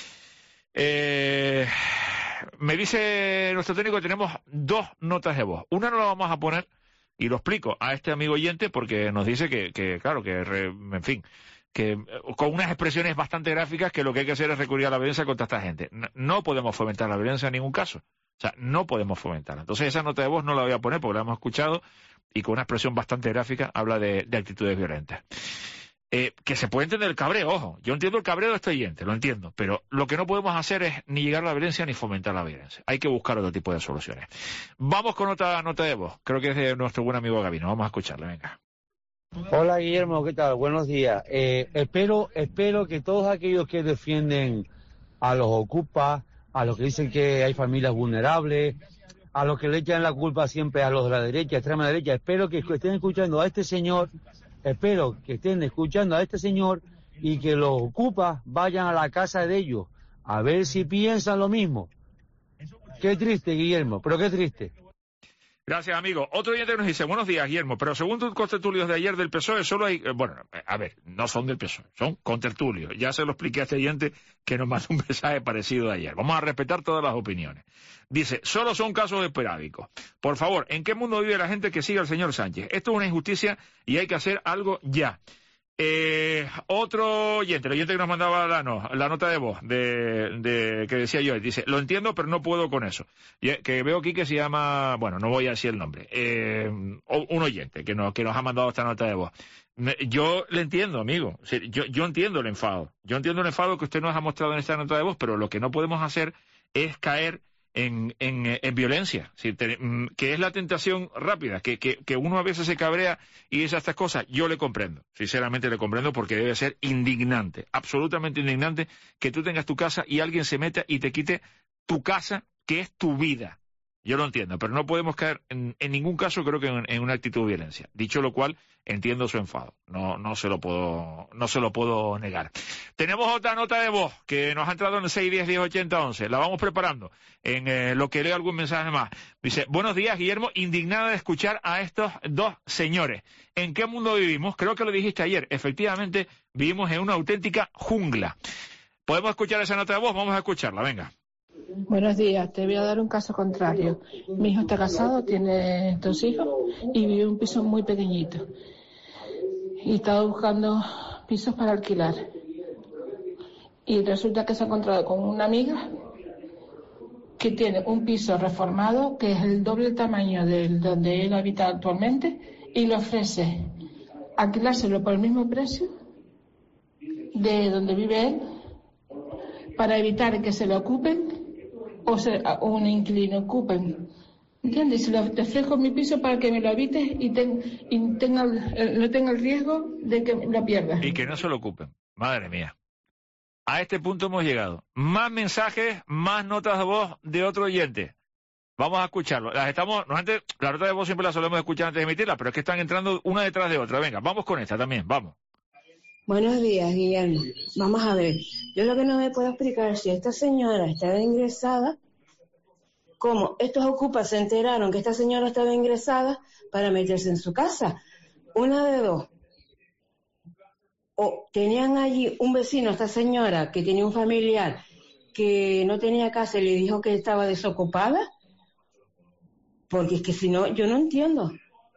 Eh, me dice nuestro técnico que tenemos dos notas de voz. Una no la vamos a poner, y lo explico a este amigo oyente, porque nos dice que, que claro, que, re, en fin, que con unas expresiones bastante gráficas, que lo que hay que hacer es recurrir a la violencia contra esta gente. No, no podemos fomentar la violencia en ningún caso. O sea, no podemos fomentarla. Entonces esa nota de voz no la voy a poner porque la hemos escuchado y con una expresión bastante gráfica habla de, de actitudes violentas. Eh, que se puede entender el cabreo, ojo, yo entiendo el cabreo de este oyente, lo entiendo, pero lo que no podemos hacer es ni llegar a la violencia ni fomentar la violencia. Hay que buscar otro tipo de soluciones. Vamos con otra nota de voz, creo que es de nuestro buen amigo Gabino, vamos a escucharle, venga. Hola Guillermo, ¿qué tal? Buenos días. Eh, espero, espero que todos aquellos que defienden a los ocupas, a los que dicen que hay familias vulnerables, a los que le echan la culpa siempre a los de la derecha, extrema derecha, espero que estén escuchando a este señor, espero que estén escuchando a este señor y que los ocupas vayan a la casa de ellos, a ver si piensan lo mismo. Qué triste, Guillermo, pero qué triste. Gracias, amigo. Otro oyente nos dice, buenos días, Guillermo, pero según tus contertulios de ayer del P S O E, solo hay... Bueno, a ver, no son del P S O E, son contertulios. Ya se lo expliqué a este oyente que nos mandó un mensaje parecido de ayer. Vamos a respetar todas las opiniones. Dice, solo son casos esporádicos. Por favor, ¿en qué mundo vive la gente que sigue al señor Sánchez? Esto es una injusticia y hay que hacer algo ya. Eh, otro oyente, el oyente que nos mandaba la, no, la nota de voz de, de que decía yo, dice, lo entiendo pero no puedo con eso. Y, que veo aquí que se llama, bueno, no voy a decir el nombre, eh, un oyente que nos, que nos ha mandado esta nota de voz. Yo le entiendo, amigo, yo, yo entiendo el enfado, yo entiendo el enfado que usted nos ha mostrado en esta nota de voz, pero lo que no podemos hacer es caer En, en, en violencia, ¿sí? Que es la tentación rápida, que, que, que uno a veces se cabrea y dice estas cosas. Yo le comprendo, sinceramente le comprendo, porque debe ser indignante, absolutamente indignante, que tú tengas tu casa y alguien se meta y te quite tu casa, que es tu vida, yo lo entiendo, pero no podemos caer en, en ningún caso, creo que en, en una actitud de violencia. Dicho lo cual, entiendo su enfado, no no se lo puedo no se lo puedo negar. Tenemos otra nota de voz que nos ha entrado en el seis diez diez ochenta once, la vamos preparando en eh, lo que leo algún mensaje más. Dice, buenos días, Guillermo, indignada de escuchar a estos dos señores. ¿En qué mundo vivimos? Creo que lo dijiste ayer, efectivamente vivimos en una auténtica jungla. ¿Podemos escuchar esa nota de voz? Vamos a escucharla, venga. Buenos días, te voy a dar un caso contrario. Mi hijo está casado, tiene dos hijos y vive en un piso muy pequeñito. Y estaba buscando pisos para alquilar. Y resulta que se ha encontrado con una amiga que tiene un piso reformado que es el doble tamaño del donde él habita actualmente y le ofrece alquilárselo por el mismo precio de donde vive él para evitar que se lo ocupen o se, un inquilino ocupen. ¿Entiendes? Si lo, te ofrezco mi piso para que me lo habites y, ten, y tenga, no tenga el riesgo de que lo pierdas. Y que no se lo ocupen. Madre mía. A este punto hemos llegado. Más mensajes, más notas de voz de otro oyente. Vamos a escucharlo. Las estamos, no antes, la nota de voz siempre la solemos escuchar antes de emitirla, pero es que están entrando una detrás de otra. Venga, vamos con esta también, vamos. Buenos días, Guillermo. Vamos a ver. Yo lo que no me puedo explicar si esta señora estaba ingresada, cómo estos ocupas se enteraron que esta señora estaba ingresada para meterse en su casa. Una de dos. O tenían allí un vecino, esta señora, que tenía un familiar que no tenía casa y le dijo que estaba desocupada. Porque es que si no, yo no entiendo.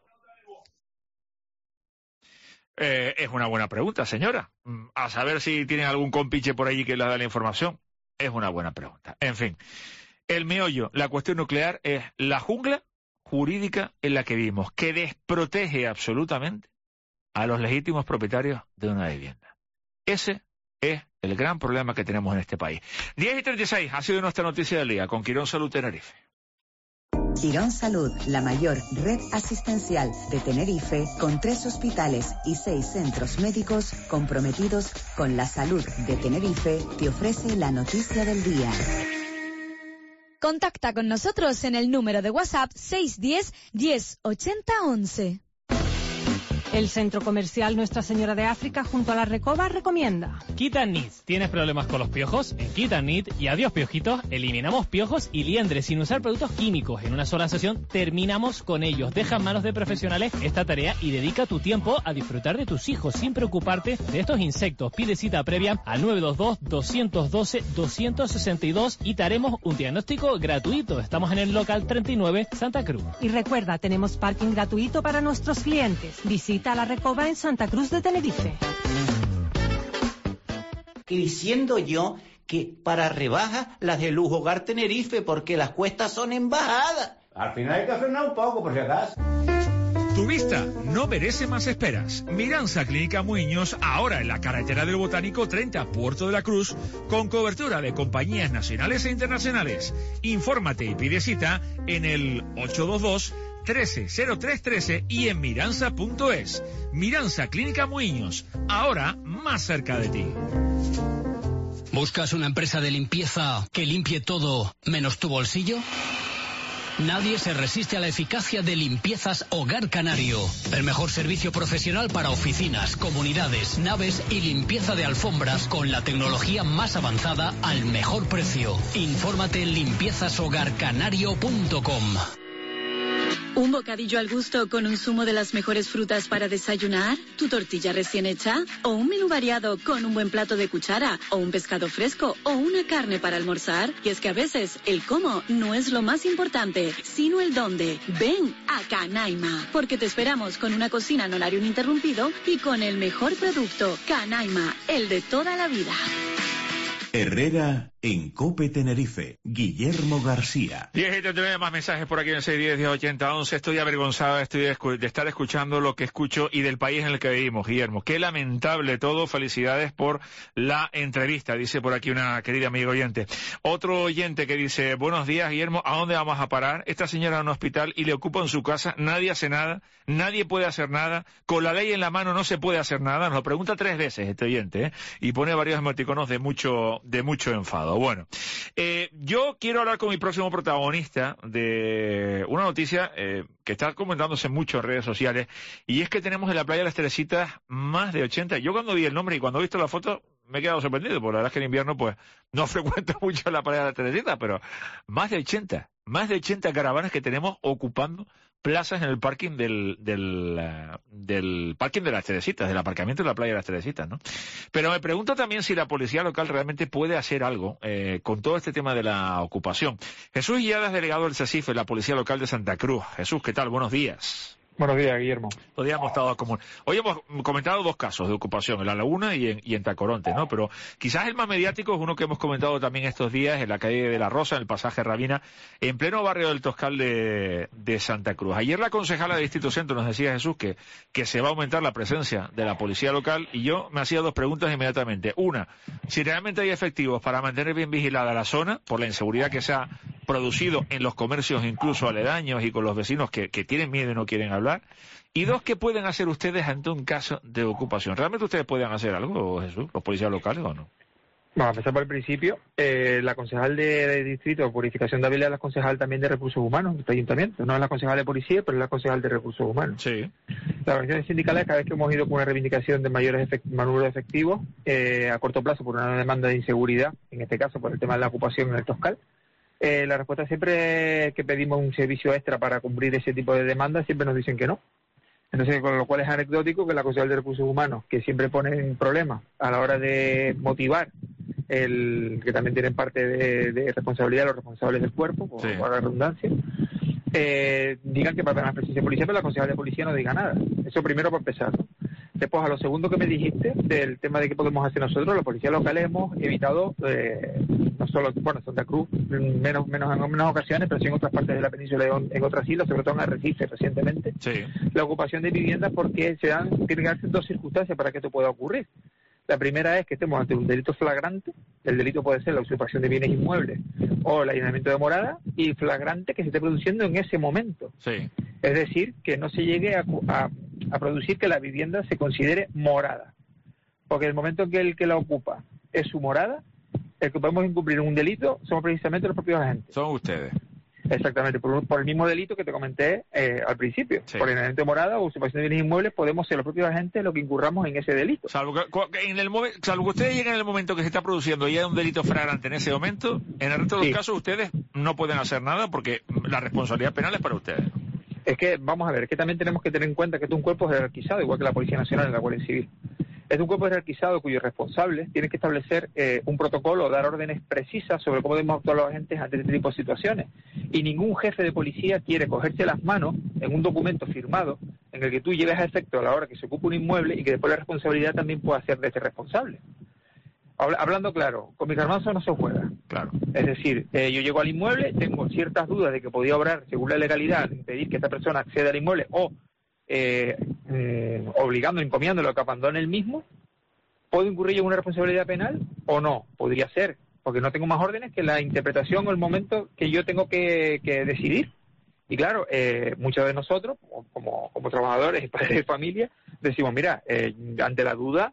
Eh, es una buena pregunta, señora. A saber si tienen algún compiche por allí que le da la información. Es una buena pregunta. En fin, el meollo, la cuestión nuclear es la jungla jurídica en la que vivimos, que desprotege absolutamente a los legítimos propietarios de una vivienda. Ese es el gran problema que tenemos en este país. diez y treinta y seis ha sido nuestra noticia del día con Quirón Salud Tenerife. Quirón Salud, la mayor red asistencial de Tenerife, con tres hospitales y seis centros médicos comprometidos con la salud de Tenerife, te ofrece la noticia del día. Contacta con nosotros en el número de WhatsApp seis uno cero, diez, ochenta, once. El Centro Comercial Nuestra Señora de África junto a la Recoba recomienda. Kit and Knit. ¿Tienes problemas con los piojos? En Kit and Knit y Adiós Piojitos eliminamos piojos y liendres sin usar productos químicos. En una sola sesión terminamos con ellos. Deja en manos de profesionales esta tarea y dedica tu tiempo a disfrutar de tus hijos sin preocuparte de estos insectos. Pide cita previa al nueve dos dos, dos uno dos, dos seis dos y te haremos un diagnóstico gratuito. Estamos en el local treinta y nueve Santa Cruz. Y recuerda, tenemos parking gratuito para nuestros clientes. Visita a la Recoba en Santa Cruz de Tenerife. Y diciendo yo que para rebajas las de Lujo Hogar Tenerife porque las cuestas son en bajada. Al final hay que frenar un poco por si acaso. Tu vista no merece más esperas. Miranza Clínica Muiños, ahora en la carretera del Botánico treinta, Puerto de la Cruz, con cobertura de compañías nacionales e internacionales. Infórmate y pide cita en el ocho dos dos, trece, cero tres trece y en miranza punto es. Miranza Clínica Muiños, ahora más cerca de ti. ¿Buscas una empresa de limpieza que limpie todo menos tu bolsillo? Nadie se resiste a la eficacia de Limpiezas Hogar Canario. El mejor servicio profesional para oficinas, comunidades, naves y limpieza de alfombras con la tecnología más avanzada al mejor precio. Infórmate en limpiezas hogar canario punto com. ¿Un bocadillo al gusto con un zumo de las mejores frutas para desayunar? ¿Tu tortilla recién hecha? ¿O un menú variado con un buen plato de cuchara? ¿O un pescado fresco? ¿O una carne para almorzar? Y es que a veces el cómo no es lo más importante, sino el dónde. Ven a Canaima, porque te esperamos con una cocina en horario ininterrumpido y con el mejor producto. Canaima, el de toda la vida. Herrera en COPE Tenerife. Guillermo García. diez y treinta y nueve, más mensajes por aquí en seis diez, diez ochenta, once. Estoy avergonzado estoy de, de estar escuchando lo que escucho y del país en el que vivimos, Guillermo. Qué lamentable todo. Felicidades por la entrevista, dice por aquí una querida amiga oyente. Otro oyente que dice, buenos días, Guillermo, ¿a dónde vamos a parar? Esta señora en un hospital y le ocupan su casa, nadie hace nada, nadie puede hacer nada, con la ley en la mano no se puede hacer nada. Nos lo pregunta tres veces este oyente, ¿eh? Y pone varios emoticonos de mucho, de mucho enfado. complicado. Bueno, eh, yo quiero hablar con mi próximo protagonista de una noticia eh, que está comentándose mucho en redes sociales, y es que tenemos en la playa de las Teresitas más de ochenta. Yo cuando vi el nombre y cuando he visto la foto me he quedado sorprendido, porque la verdad es que en invierno pues no frecuento mucho la playa de las Teresitas, pero más de ochenta, más de ochenta caravanas que tenemos ocupando plazas en el parking del, del, uh, del parking de las Teresitas, del aparcamiento de la playa de las Teresitas, ¿no? Pero me pregunto también si la policía local realmente puede hacer algo eh, con todo este tema de la ocupación. Jesús Guiadas, delegado del CECIFE, la policía local de Santa Cruz. Jesús, ¿qué tal? Buenos días. Buenos días, Guillermo. Los días hemos estado común. Hoy hemos comentado dos casos de ocupación, en La Laguna y en, y en Tacoronte, ¿no? Pero quizás el más mediático es uno que hemos comentado también estos días en la calle de La Rosa, en el pasaje Rabina, en pleno barrio del Toscal de, de Santa Cruz. Ayer la concejala de Distrito Centro nos decía, Jesús, que, que se va a aumentar la presencia de la policía local, y yo me hacía dos preguntas inmediatamente. Una, si realmente hay efectivos para mantener bien vigilada la zona por la inseguridad que se ha producido en los comercios incluso aledaños y con los vecinos que, que tienen miedo y no quieren hablar. Y dos, ¿qué pueden hacer ustedes ante un caso de ocupación? ¿Realmente ustedes pueden hacer algo, Jesús, los policías locales, o no? Vamos a empezar por el principio. Eh, la concejal de, de distrito de Purificación de Ávila es la concejal también de Recursos Humanos de este ayuntamiento. No es la concejal de policía, pero es la concejal de Recursos Humanos. Sí. Las organizaciones sindicales, cada vez que hemos ido con una reivindicación de mayores efect número de efectivos, eh, a corto plazo por una demanda de inseguridad, en este caso por el tema de la ocupación en el Toscal, eh, la respuesta siempre que pedimos un servicio extra para cumplir ese tipo de demandas, siempre nos dicen que no. Entonces, con lo cual es anecdótico que la concejal de Recursos Humanos, que siempre ponen problemas a la hora de motivar, el que también tienen parte de, de responsabilidad los responsables del cuerpo, por, sí. por la redundancia, eh, digan que para la presencia de policía, pero la concejal de policía no diga nada. Eso primero para empezar, ¿no? Después, a lo segundo que me dijiste, del tema de qué podemos hacer nosotros, los policías locales hemos evitado, eh, no solo, bueno, Santa Cruz, menos, menos en menos ocasiones, pero sí en otras partes de la península, en, en otras islas, sobre todo en Arrecife recientemente, sí. la ocupación de viviendas, porque se dan, tienen que darse dos circunstancias para que esto pueda ocurrir. La primera es que estemos ante un delito flagrante, el delito puede ser la usurpación de bienes inmuebles o el allanamiento de morada, y flagrante que se esté produciendo en ese momento. Sí. Es decir, que no se llegue a, a, a producir que la vivienda se considere morada. Porque el momento en que el que la ocupa es su morada, el que podemos incumplir un delito somos precisamente los propios agentes. Son ustedes. Exactamente, por, por el mismo delito que te comenté eh, al principio. Sí. Por allanamiento de morada o usurpación de bienes inmuebles, podemos ser los propios agentes los que incurramos en ese delito. Salvo que, en el momen, salvo que ustedes lleguen en el momento que se está produciendo y hay un delito flagrante en ese momento, en el resto de los sí. casos ustedes no pueden hacer nada porque la responsabilidad penal es para ustedes. Es que, vamos a ver, es que también tenemos que tener en cuenta que esto es un cuerpo jerarquizado, igual que la Policía Nacional y la Guardia Civil. Es un cuerpo jerarquizado cuyos responsables tienen que establecer eh, un protocolo o dar órdenes precisas sobre cómo debemos actuar los agentes ante este tipo de situaciones. Y ningún jefe de policía quiere cogerse las manos en un documento firmado en el que tú lleves a efecto a la hora que se ocupa un inmueble y que después la responsabilidad también pueda ser de ese responsable. Hablando claro, con mis hermanos no se juega. Claro. Es decir, eh, yo llego al inmueble, tengo ciertas dudas de que podía obrar según la legalidad, impedir que esta persona acceda al inmueble o eh, eh, obligando, encomiándolo a que abandone el mismo. ¿Puedo incurrir yo en una responsabilidad penal o no? Podría ser, porque no tengo más órdenes que la interpretación o el momento que yo tengo que, que decidir. Y claro, eh, muchos de nosotros, como, como trabajadores y padres de familia, decimos, mira, eh, ante la duda,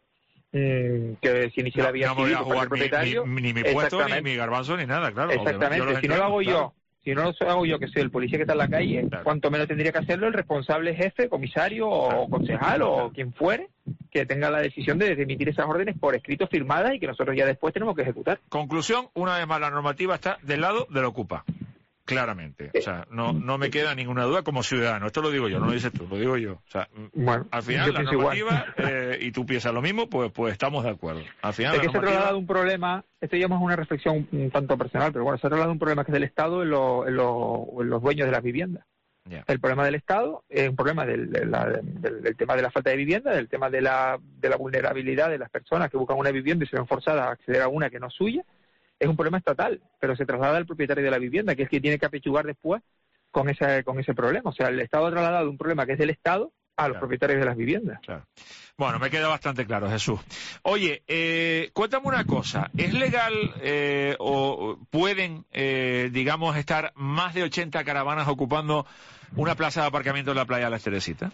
que si inicia no, la vía no civil voy a jugar el propietario, ni, ni, ni mi puesto, ni mi garbanzo, ni nada, claro. Exactamente, lo si no lo hago claro. yo, si no lo hago yo, que soy el policía que está en la calle, claro. cuanto menos tendría que hacerlo el responsable jefe, comisario o concejal o quien fuere, que tenga la decisión de emitir esas órdenes por escrito firmadas y que nosotros ya después tenemos que ejecutar. Conclusión, una vez más, la normativa está del lado del ocupa. Claramente, o sea, no no me queda ninguna duda como ciudadano, esto lo digo yo, no lo dices tú, lo digo yo, o sea, bueno, al final la normativa, eh, y tú piensas lo mismo, pues pues estamos de acuerdo. Al final es la que normativa... se ha trasladado un problema, esto ya es una reflexión un tanto personal, pero bueno, se ha trasladado un problema que es del Estado en, lo, en, lo, en los dueños de las viviendas. Yeah. El problema del Estado es un problema del, de la, del, del tema de la falta de vivienda, del tema de la, de la vulnerabilidad de las personas que buscan una vivienda y se ven forzadas a acceder a una que no es suya. Es un problema estatal, pero se traslada al propietario de la vivienda, que es quien tiene que apechugar después con ese, con ese problema. O sea, el Estado ha trasladado un problema que es del Estado a los claro. propietarios de las viviendas. Claro. Bueno, me queda bastante claro, Jesús. Oye, eh, cuéntame una cosa. ¿Es legal eh, o pueden, eh, digamos, estar más de ochenta caravanas ocupando una plaza de aparcamiento en la playa de las Teresitas?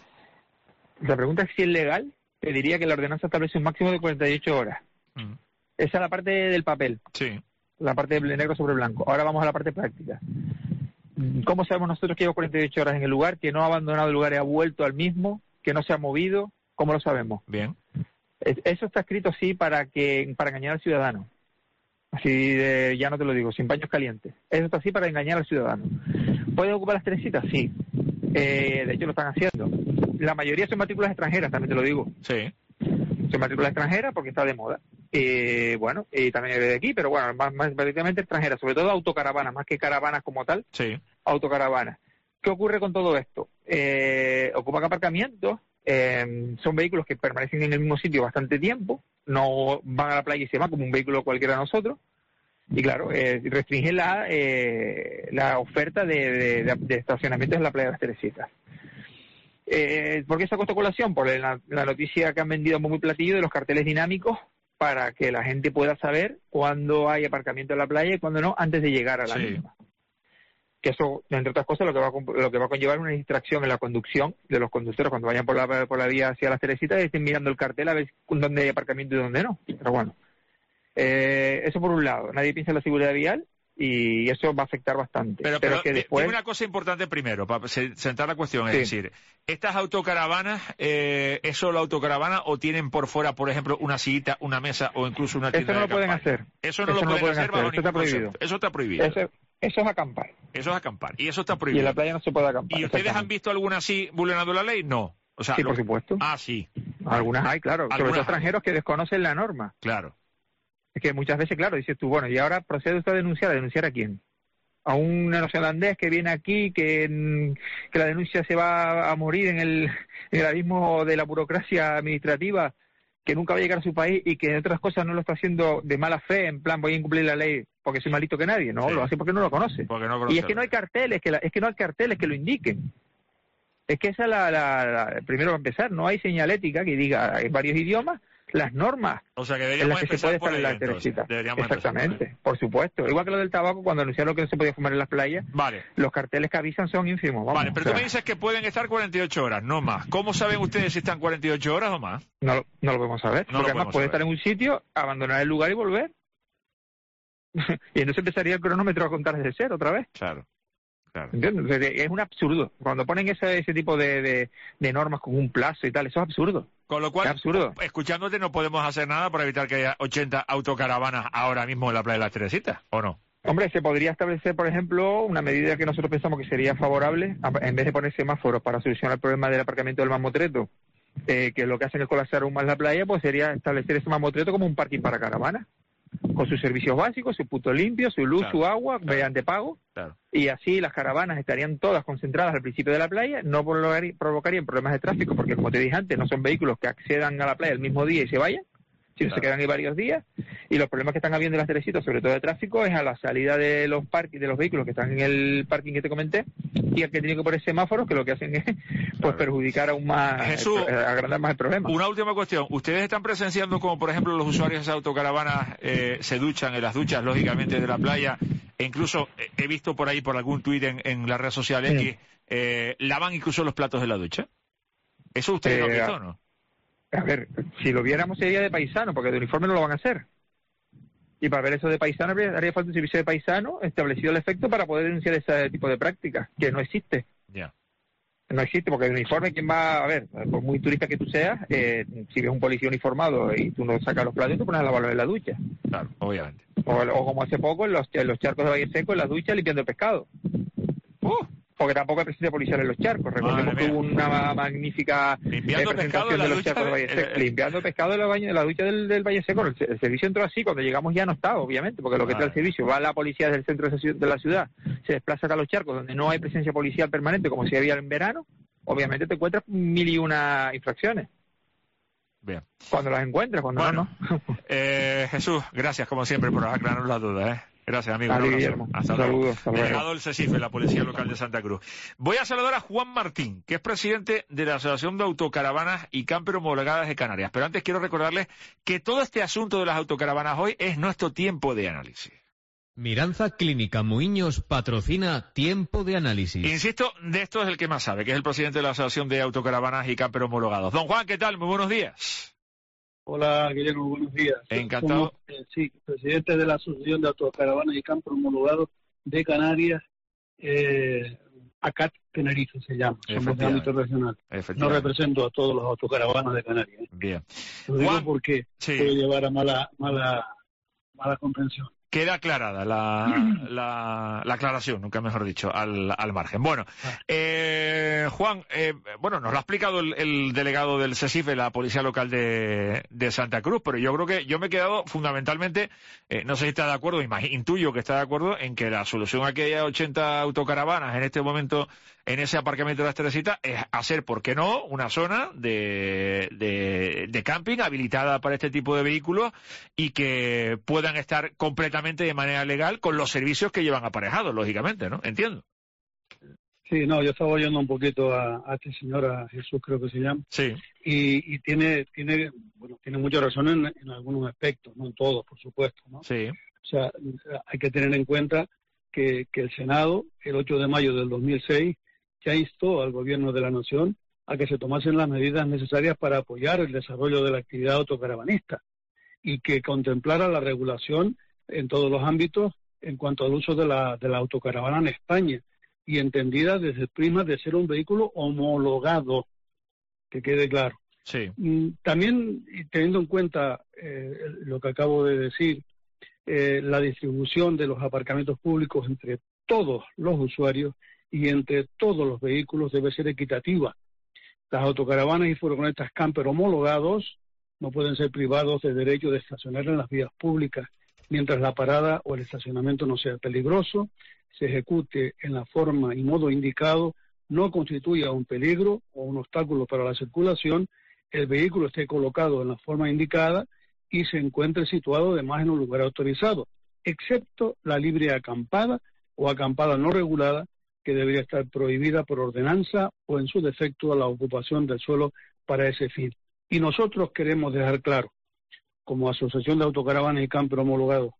La pregunta es si es legal. Te diría que la ordenanza establece un máximo de cuarenta y ocho horas. Mm. Esa es la parte del papel. Sí. la parte de negro sobre blanco. Ahora vamos a la parte práctica. ¿Cómo sabemos nosotros que lleva cuarenta y ocho horas en el lugar, que no ha abandonado el lugar y ha vuelto al mismo, que no se ha movido? ¿Cómo lo sabemos? Bien. Eso está escrito así para que para engañar al ciudadano. Así de, ya no te lo digo, sin paños calientes. Eso está así para engañar al ciudadano. ¿Pueden ocupar las Teresitas? Sí. Eh, de hecho lo están haciendo. La mayoría son matrículas extranjeras, también te lo digo. Sí. Son matrículas extranjeras porque está de moda. Eh, bueno, y también de aquí, pero bueno, más, más prácticamente extranjeras, sobre todo autocaravanas, más que caravanas como tal. Sí. Autocaravanas. ¿Qué ocurre con todo esto? Eh, ocupan aparcamientos, eh, son vehículos que permanecen en el mismo sitio bastante tiempo, no van a la playa y se van como un vehículo cualquiera de nosotros, y claro, eh, restringen la, eh, la oferta de, de, de estacionamientos en la playa de las Teresitas. Eh, ¿Por qué saco esta colación? Por la, la noticia que han vendido muy platillo de los carteles dinámicos para que la gente pueda saber cuándo hay aparcamiento en la playa y cuándo no, antes de llegar a la sí. misma. Que eso, entre otras cosas, lo que va a, lo que va a conllevar una distracción en la conducción de los conductores cuando vayan por la, por la vía hacia las Teresitas y estén mirando el cartel a ver dónde hay aparcamiento y dónde no. Pero bueno, eh, eso por un lado. Nadie piensa en la seguridad vial y eso va a afectar bastante. Pero, pero, pero que después... dime una cosa importante primero, para sentar la cuestión, es sí. decir, ¿estas autocaravanas, eh, es solo autocaravana o tienen por fuera, por ejemplo, una sillita, una mesa o incluso una tienda Eso no de lo pueden campaña? hacer. Eso no eso lo no pueden, pueden hacer, hacer. bajo Eso está prohibido. Concepto. Eso está prohibido. Eso, eso es acampar. Eso es acampar. Y eso está prohibido. Y en la playa no se puede acampar. ¿Y ustedes han visto alguna así vulnerando la ley? No. O sea, sí, lo... por supuesto. Ah, sí. Algunas hay, claro. Sobre todo extranjeros que desconocen la norma. Claro. Es que muchas veces, claro, dices tú, bueno, y ahora procede usted a denunciar. ¿A denunciar a quién? A un neozelandés que viene aquí, que, que la denuncia se va a morir en el, en el abismo de la burocracia administrativa, que nunca va a llegar a su país y que en otras cosas no lo está haciendo de mala fe, en plan voy a incumplir la ley porque soy malito que nadie, no, sí. Lo hace porque no lo conoce. Porque no conoce. Y es que no hay carteles, que la, es que no hay carteles que lo indiquen. Es que esa es la, la, la primero para empezar, no hay señalética que diga en varios idiomas las normas o sea, que en las que empezar se puede por estar en la ahí, Teresita. Deberíamos Exactamente, empezar. Por supuesto. Igual que lo del tabaco, cuando anunciaron que no se podía fumar en las playas, vale. Los carteles que avisan son ínfimos. Vamos, vale, pero o sea, tú me dices que pueden estar cuarenta y ocho horas, no más. ¿Cómo saben ustedes si están cuarenta y ocho horas o más? No, no lo podemos saber, no porque además puede saber. estar en un sitio, abandonar el lugar y volver. Y entonces empezaría el cronómetro a contar desde cero otra vez. Claro. Claro. ¿Entiendes? Es un absurdo. Cuando ponen ese, ese tipo de, de, de normas con un plazo y tal, eso es absurdo. Con lo cual, es absurdo. Escuchándote, no podemos hacer nada para evitar que haya ochenta autocaravanas ahora mismo en la playa de las Teresitas, ¿o no? Hombre, se podría establecer, por ejemplo, una medida que nosotros pensamos que sería favorable, en vez de poner semáforos para solucionar el problema del aparcamiento del mamotreto, eh, que lo que hacen es colapsar aún más la playa, pues sería establecer ese mamotreto como un parking para caravanas, con sus servicios básicos, su punto limpio, su luz, claro, su agua, claro, mediante pago, claro. Y así las caravanas estarían todas concentradas al principio de la playa, no provocarían problemas de tráfico, porque como te dije antes, no son vehículos que accedan a la playa el mismo día y se vayan, sino claro, se quedan ahí varios días, y los problemas que están habiendo en las Teresitas, sobre todo de tráfico, es a la salida de los parques, de los vehículos que están en el parking que te comenté, y al que tiene que poner semáforos, que lo que hacen es pues claro, perjudicar aún más, Jesús, eh, agrandar más el problema. Una última cuestión, ¿ustedes están presenciando como por ejemplo los usuarios de autocaravanas eh, se duchan en las duchas, lógicamente, de la playa, e incluso eh, he visto por ahí, por algún tuit en, en la red social X, sí, eh, lavan incluso los platos de la ducha? ¿Eso ustedes eh, lo han visto o no? A ver, si lo viéramos sería de paisano, porque de uniforme no lo van a hacer. Y para ver eso de paisano haría falta un servicio de paisano establecido el efecto para poder denunciar ese tipo de prácticas, que no existe. Ya. Yeah. No existe, porque de uniforme, ¿quién va a ver? Por muy turista que tú seas, eh, si ves un policía uniformado y tú no sacas los platos, tú pones a lavarlos en la ducha. Claro, obviamente. O, o como hace poco, en los, en los charcos de Valle Seco, en las duchas limpiando el pescado. ¡Uh! Porque tampoco hay presencia policial en los charcos. Recordemos que hubo una magnífica limpiando eh, presentación pescado de los ducha, charcos de Valle Seco. Eh, eh. Limpiando pescado en la, baña, en la ducha del, del Valle Seco. El, el servicio entró así, cuando llegamos ya no estaba, obviamente, porque lo que trae el servicio, va la policía desde el centro de la ciudad, se desplaza hasta los charcos donde no hay presencia policial permanente, como si había en verano, obviamente te encuentras mil y una infracciones. Bien. Cuando las encuentras, cuando bueno, no, no. eh, Jesús, gracias como siempre por aclararnos las dudas, ¿eh? Gracias, amigo. Vale, Guillermo. Hasta luego. Saludos. Delegado del CECIFE, la Policía Local de Santa Cruz. Voy a saludar a Juan Martín, que es presidente de la Asociación de Autocaravanas y Camper Homologadas de Canarias. Pero antes quiero recordarles que todo este asunto de las autocaravanas hoy es nuestro tiempo de análisis. Miranza Clínica Muiños patrocina Tiempo de Análisis. Insisto, de esto es el que más sabe, que es el presidente de la Asociación de Autocaravanas y Camper Homologados. Don Juan, ¿qué tal? Muy buenos días. Hola, Guillermo, buenos días. Encantado. Somos, eh, sí, presidente de la Asociación de Autocaravanas y Campos Homologados de Canarias, eh, ACAT Tenerife se llama, somos de ámbito regional. No represento a todos los autocaravanas de Canarias. ¿eh? Bien. Lo digo Juan, porque sí. puede llevar a mala, mala, mala comprensión. Queda aclarada la, la, la aclaración, nunca mejor dicho, al, al margen. Bueno, eh, Juan, eh, bueno, nos lo ha explicado el, el delegado del CESIFE, la Policía Local de, de Santa Cruz, pero yo creo que yo me he quedado fundamentalmente, eh, no sé si está de acuerdo, imagino, intuyo que está de acuerdo en que la solución a que haya ochenta autocaravanas en este momento en ese aparcamiento de las Teresitas es hacer, ¿por qué no?, una zona de, de, de camping habilitada para este tipo de vehículos y que puedan estar completamente de manera legal con los servicios que llevan aparejados, lógicamente, ¿no? Entiendo. Sí, no, yo estaba oyendo un poquito a, a este señor, a Jesús creo que se llama, sí. y, y tiene, tiene, bueno, tiene mucha razón en, en algunos aspectos, no en todos, por supuesto, ¿no? Sí. O sea, hay que tener en cuenta que, que el Senado, el ocho de mayo del dos mil seis, ya instó al gobierno de la nación a que se tomasen las medidas necesarias para apoyar el desarrollo de la actividad autocaravanista y que contemplara la regulación en todos los ámbitos en cuanto al uso de la, de la autocaravana en España y entendida desde el prisma de ser un vehículo homologado, que quede claro. Sí. También, teniendo en cuenta eh, lo que acabo de decir, eh, la distribución de los aparcamientos públicos entre todos los usuarios y entre todos los vehículos debe ser equitativa. Las autocaravanas y furgonetas camper homologados no pueden ser privados de derecho de estacionar en las vías públicas mientras la parada o el estacionamiento no sea peligroso, se ejecute en la forma y modo indicado, no constituya un peligro o un obstáculo para la circulación, el vehículo esté colocado en la forma indicada y se encuentre situado además en un lugar autorizado, excepto la libre acampada o acampada no regulada, que debería estar prohibida por ordenanza o en su defecto la ocupación del suelo para ese fin. Y nosotros queremos dejar claro, como Asociación de Autocaravanas y Camper Homologados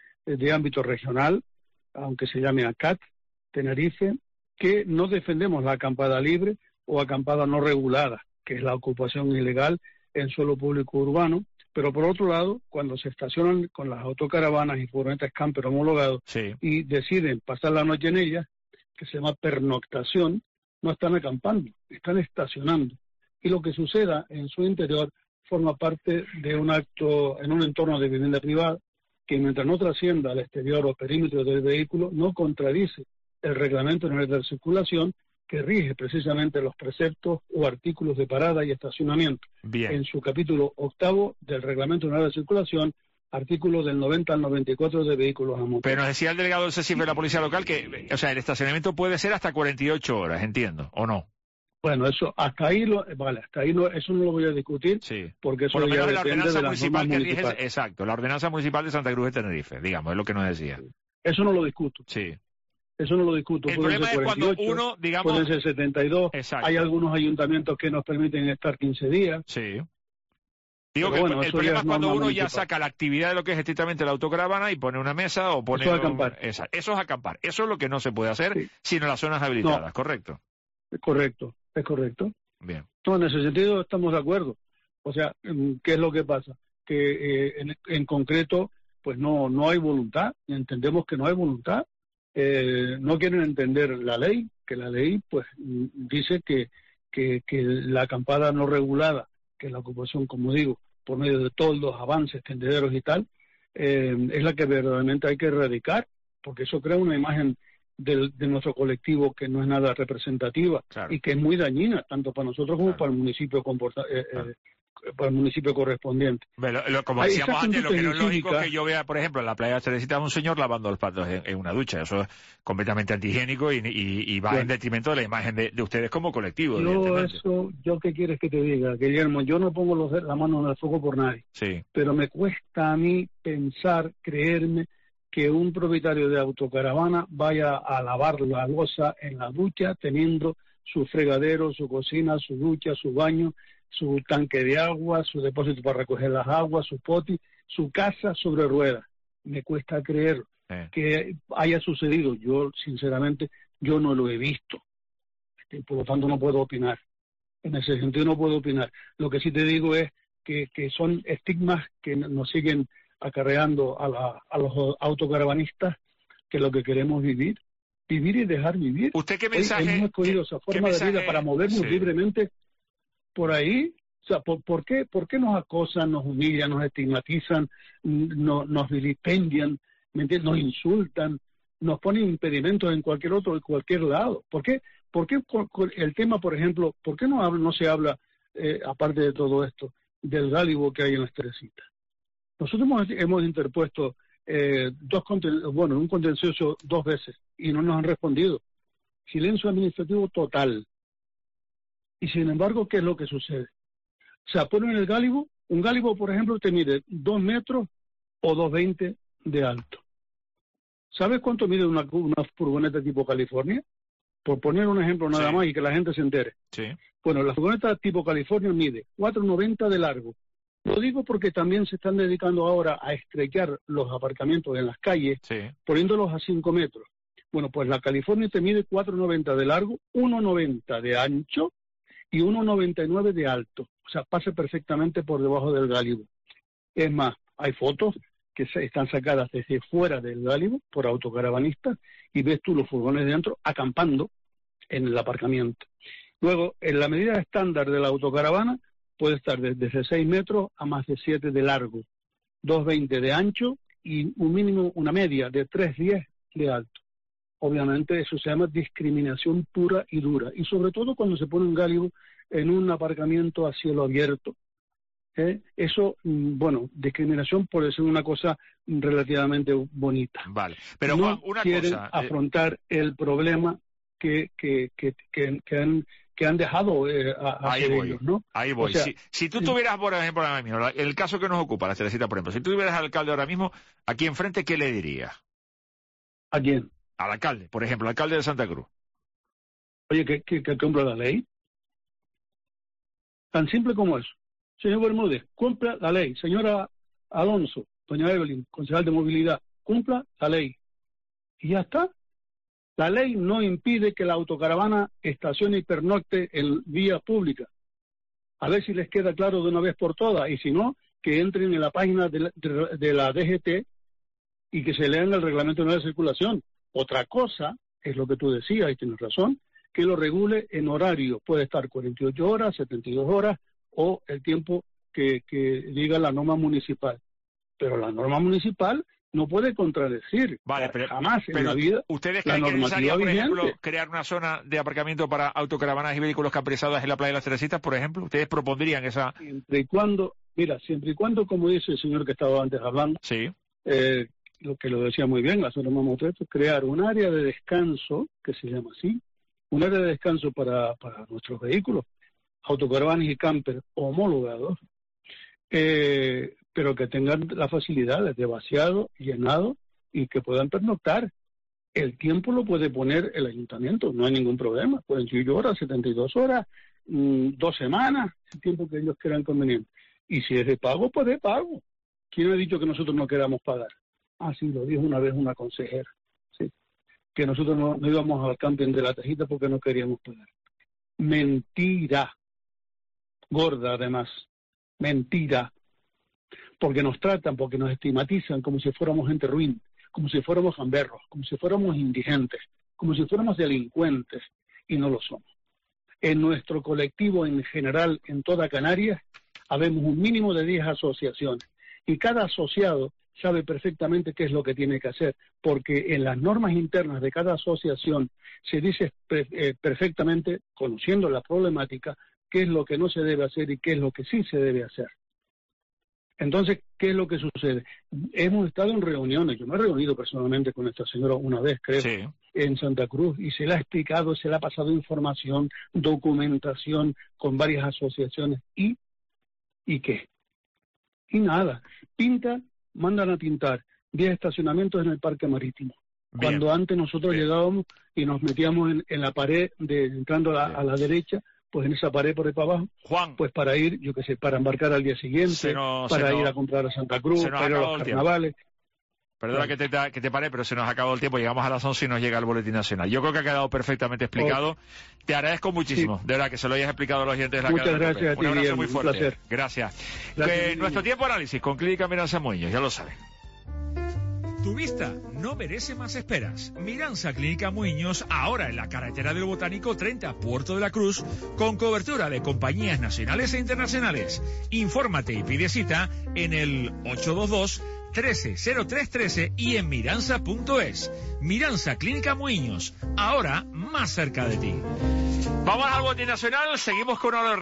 de ámbito regional, aunque se llame ACAT, Tenerife, que no defendemos la acampada libre o acampada no regulada, que es la ocupación ilegal en suelo público urbano, pero por otro lado, cuando se estacionan con las autocaravanas y furgonetas camper homologados sí. y deciden pasar la noche en ellas, que se llama pernoctación, no están acampando, están estacionando. Y lo que suceda en su interior forma parte de un acto en un entorno de vivienda privada que mientras no trascienda al exterior o perímetro del vehículo, no contradice el Reglamento General de Circulación que rige precisamente los preceptos o artículos de parada y estacionamiento. Bien. En su capítulo octavo del Reglamento General de Circulación, artículo del noventa al noventa y cuatro de vehículos a motor. Pero nos decía el delegado del CESIF de la Policía Local que, o sea, el estacionamiento puede ser hasta cuarenta y ocho horas, entiendo, ¿o no? Bueno, eso hasta ahí lo, vale, hasta ahí no, eso no lo voy a discutir, sí. porque eso por lo ya menos la depende ordenanza de las municipal normas que rige, municipales. exacto, la ordenanza municipal de Santa Cruz de Tenerife, digamos, es lo que nos decía. Eso no lo discuto. Sí. Eso no lo discuto. El pueden problema ser es cuarenta y ocho, cuando uno, digamos... pueden ser setenta y dos. Exacto. Hay algunos ayuntamientos que nos permiten estar quince días. Sí. Digo Pero que bueno, el eso problema ya es cuando norma uno ya municipal. saca la actividad de lo que es estrictamente la autocaravana y pone una mesa o pone... Eso es acampar. Esa, eso es acampar. Eso es lo que no se puede hacer Sí. sino en las zonas habilitadas, No. ¿correcto? Es correcto, es correcto. Bien. No, en ese sentido estamos de acuerdo. O sea, ¿qué es lo que pasa? Que eh, en, en concreto, pues no, no hay voluntad. Entendemos que no hay voluntad. Eh, no quieren entender la ley, que la ley pues dice que, que, que la acampada no regulada, que es la ocupación, como digo, por medio de todos los avances, tendederos y tal, eh, es la que verdaderamente hay que erradicar, porque eso crea una imagen del, de nuestro colectivo que no es nada representativa Claro. y que es muy dañina, tanto para nosotros como Claro. para el municipio comporta, eh, Claro. eh, para el municipio correspondiente. Lo, lo, como Hay decíamos esa antes, lo que no es conducta lógico es higiénica. que yo vea, por ejemplo, en la playa de Teresita a un señor lavando los platos en, en una ducha. Eso es completamente antihigiénico y, y, y va Bueno. en detrimento de la imagen de, de ustedes como colectivo, Yo evidentemente. eso, yo qué quieres que te diga, Guillermo, yo no pongo los, la mano en el fuego por nadie, Sí, pero me cuesta a mí pensar, creerme que un propietario de autocaravana vaya a lavar la loza en la ducha teniendo su fregadero, su cocina, su ducha, su baño, su tanque de agua, su depósito para recoger las aguas, su poti, su casa sobre ruedas. Me cuesta creer eh. que haya sucedido. Yo, sinceramente, yo no lo he visto. Y por lo tanto no puedo opinar. En ese sentido no puedo opinar. Lo que sí te digo es que, que son estigmas que nos siguen acarreando a, la, a los autocaravanistas, que lo que queremos vivir, vivir y dejar vivir. ¿Usted qué mensaje? Hoy hemos escogido esa forma de vida para movernos sí. libremente por ahí. O sea, ¿por, por, qué, ¿por qué nos acosan, nos humillan, nos estigmatizan, no, nos vilipendian, ¿me entiendes? Nos insultan, nos ponen impedimentos en cualquier otro, en cualquier lado? ¿Por qué, por qué el tema, por ejemplo, por qué no, habla, no se habla, eh, aparte de todo esto, del gálibo que hay en las Teresitas? Nosotros hemos, hemos interpuesto eh, dos bueno, un contencioso dos veces y no nos han respondido. Silencio administrativo total. Y sin embargo, ¿qué es lo que sucede? O sea, ponen el gálibo, un gálibo, por ejemplo, te mide dos metros o dos veinte de alto. ¿Sabes cuánto mide una, una furgoneta tipo California? Por poner un ejemplo nada sí. más y que la gente se entere. Sí. Bueno, la furgoneta tipo California mide cuatro noventa de largo. Lo digo porque también se están dedicando ahora a estrechar los aparcamientos en las calles, sí. poniéndolos a cinco metros. Bueno, pues la California te mide cuatro noventa de largo, uno noventa de ancho y uno noventa y nueve de alto. O sea, pasa perfectamente por debajo del gálibo. Es más, hay fotos que se están sacadas desde fuera del gálibo por autocaravanistas y ves tú los furgones de dentro acampando en el aparcamiento. Luego, en la medida estándar de la autocaravana, puede estar desde seis metros a más de siete de largo, dos veinte de ancho y un mínimo, una media de tres diez de alto. Obviamente eso se llama discriminación pura y dura. Y sobre todo cuando se pone un gálibo en un aparcamiento a cielo abierto. ¿eh? Eso, bueno, discriminación puede ser una cosa relativamente bonita. Vale, pero no Juan, una quieren cosa, afrontar eh... el problema que, que, que, que, que han... que han dejado eh, a, a ahí voy, ellos, ¿no? Ahí voy. O sea, si, si tú tuvieras, por ejemplo, ahora mismo, el caso que nos ocupa, la Teresita, por ejemplo, si tú tuvieras al alcalde ahora mismo, aquí enfrente, ¿qué le dirías? ¿A quién? Al alcalde, por ejemplo, al alcalde de Santa Cruz. Oye, que, que, que cumpla la ley. Tan simple como eso. Señor Bermúdez, cumpla la ley. Señora Alonso, doña Evelyn, concejal de movilidad, cumpla la ley. Y ya está. La ley no impide que la autocaravana estacione y pernocte en vía pública. A ver si les queda claro de una vez por todas. Y si no, que entren en la página de la, de, de la D G T y que se lean el reglamento de circulación. Otra cosa es lo que tú decías, y tienes razón, que lo regule en horario. Puede estar cuarenta y ocho horas, setenta y dos horas o el tiempo que, que diga la norma municipal. Pero la norma municipal no puede contradecir vale, pero, jamás en pero la vida. ¿Ustedes la creen que es necesario, por vigente. ejemplo, crear una zona de aparcamiento para autocaravanas y vehículos caprizados en la playa de las Teresitas, por ejemplo? ¿Ustedes propondrían esa...? Siempre y cuando, mira, siempre y cuando, como dice el señor que estaba antes hablando, sí. eh, lo que lo decía muy bien, la zona Mamotreto, crear un área de descanso, que se llama así, un área de descanso para, para nuestros vehículos, autocaravanas y camper homologados, eh, pero que tengan las facilidades de vaciado, llenado y que puedan pernoctar. El tiempo lo puede poner el ayuntamiento, no hay ningún problema, cuarenta y ocho horas, setenta y dos horas, mmm, dos semanas, el tiempo que ellos crean conveniente. Y si es de pago, pues de pago. ¿Quién ha dicho que nosotros no queramos pagar? Ah, sí, lo dijo una vez una consejera, ¿sí? Que nosotros no, no íbamos al camping de la Tejita porque no queríamos pagar. Mentira. Gorda, además. Mentira. Porque nos tratan, porque nos estigmatizan como si fuéramos gente ruin, como si fuéramos gamberros, como si fuéramos indigentes, como si fuéramos delincuentes, y no lo somos. En nuestro colectivo en general, en toda Canarias, habemos un mínimo de diez asociaciones, y cada asociado sabe perfectamente qué es lo que tiene que hacer, porque en las normas internas de cada asociación se dice eh, perfectamente, conociendo la problemática, qué es lo que no se debe hacer y qué es lo que sí se debe hacer. Entonces, ¿qué es lo que sucede? Hemos estado en reuniones, yo me he reunido personalmente con esta señora una vez, creo, sí. en Santa Cruz, y se le ha explicado, se le ha pasado información, documentación con varias asociaciones, ¿y, ¿y qué? Y nada, pinta, mandan a pintar diez estacionamientos en el Parque Marítimo. Bien. Cuando antes nosotros Bien. llegábamos y nos metíamos en, en la pared, de entrando a la, a la derecha, pues en esa pared por ahí para abajo, Juan, pues para ir, yo qué sé, para embarcar al día siguiente, nos, para ir nos, a comprar a Santa Cruz, para ir a los carnavales. Perdona Claro. que te, que te pare, pero se nos ha acabado el tiempo. Llegamos a las once y nos llega el boletín nacional. Yo creo que ha quedado perfectamente explicado. Okay. Te agradezco muchísimo, Sí. de verdad, que se lo hayas explicado a los oyentes de la Muchas cadena gracias COPE. a ti, Un abrazo Guillermo, muy un fuerte. placer. Gracias. Gracias, Que Guillermo. nuestro tiempo de análisis con Clínica Miranza Muñoz, ya lo saben. Tu vista no merece más esperas. Miranza Clínica Muñoz, ahora en la carretera del Botánico treinta, Puerto de la Cruz, con cobertura de compañías nacionales e internacionales. Infórmate y pide cita en el ocho dos dos, trece cero tres trece y en miranza punto es. Miranza Clínica Muñoz, ahora más cerca de ti. Vamos al boletín nacional, seguimos con una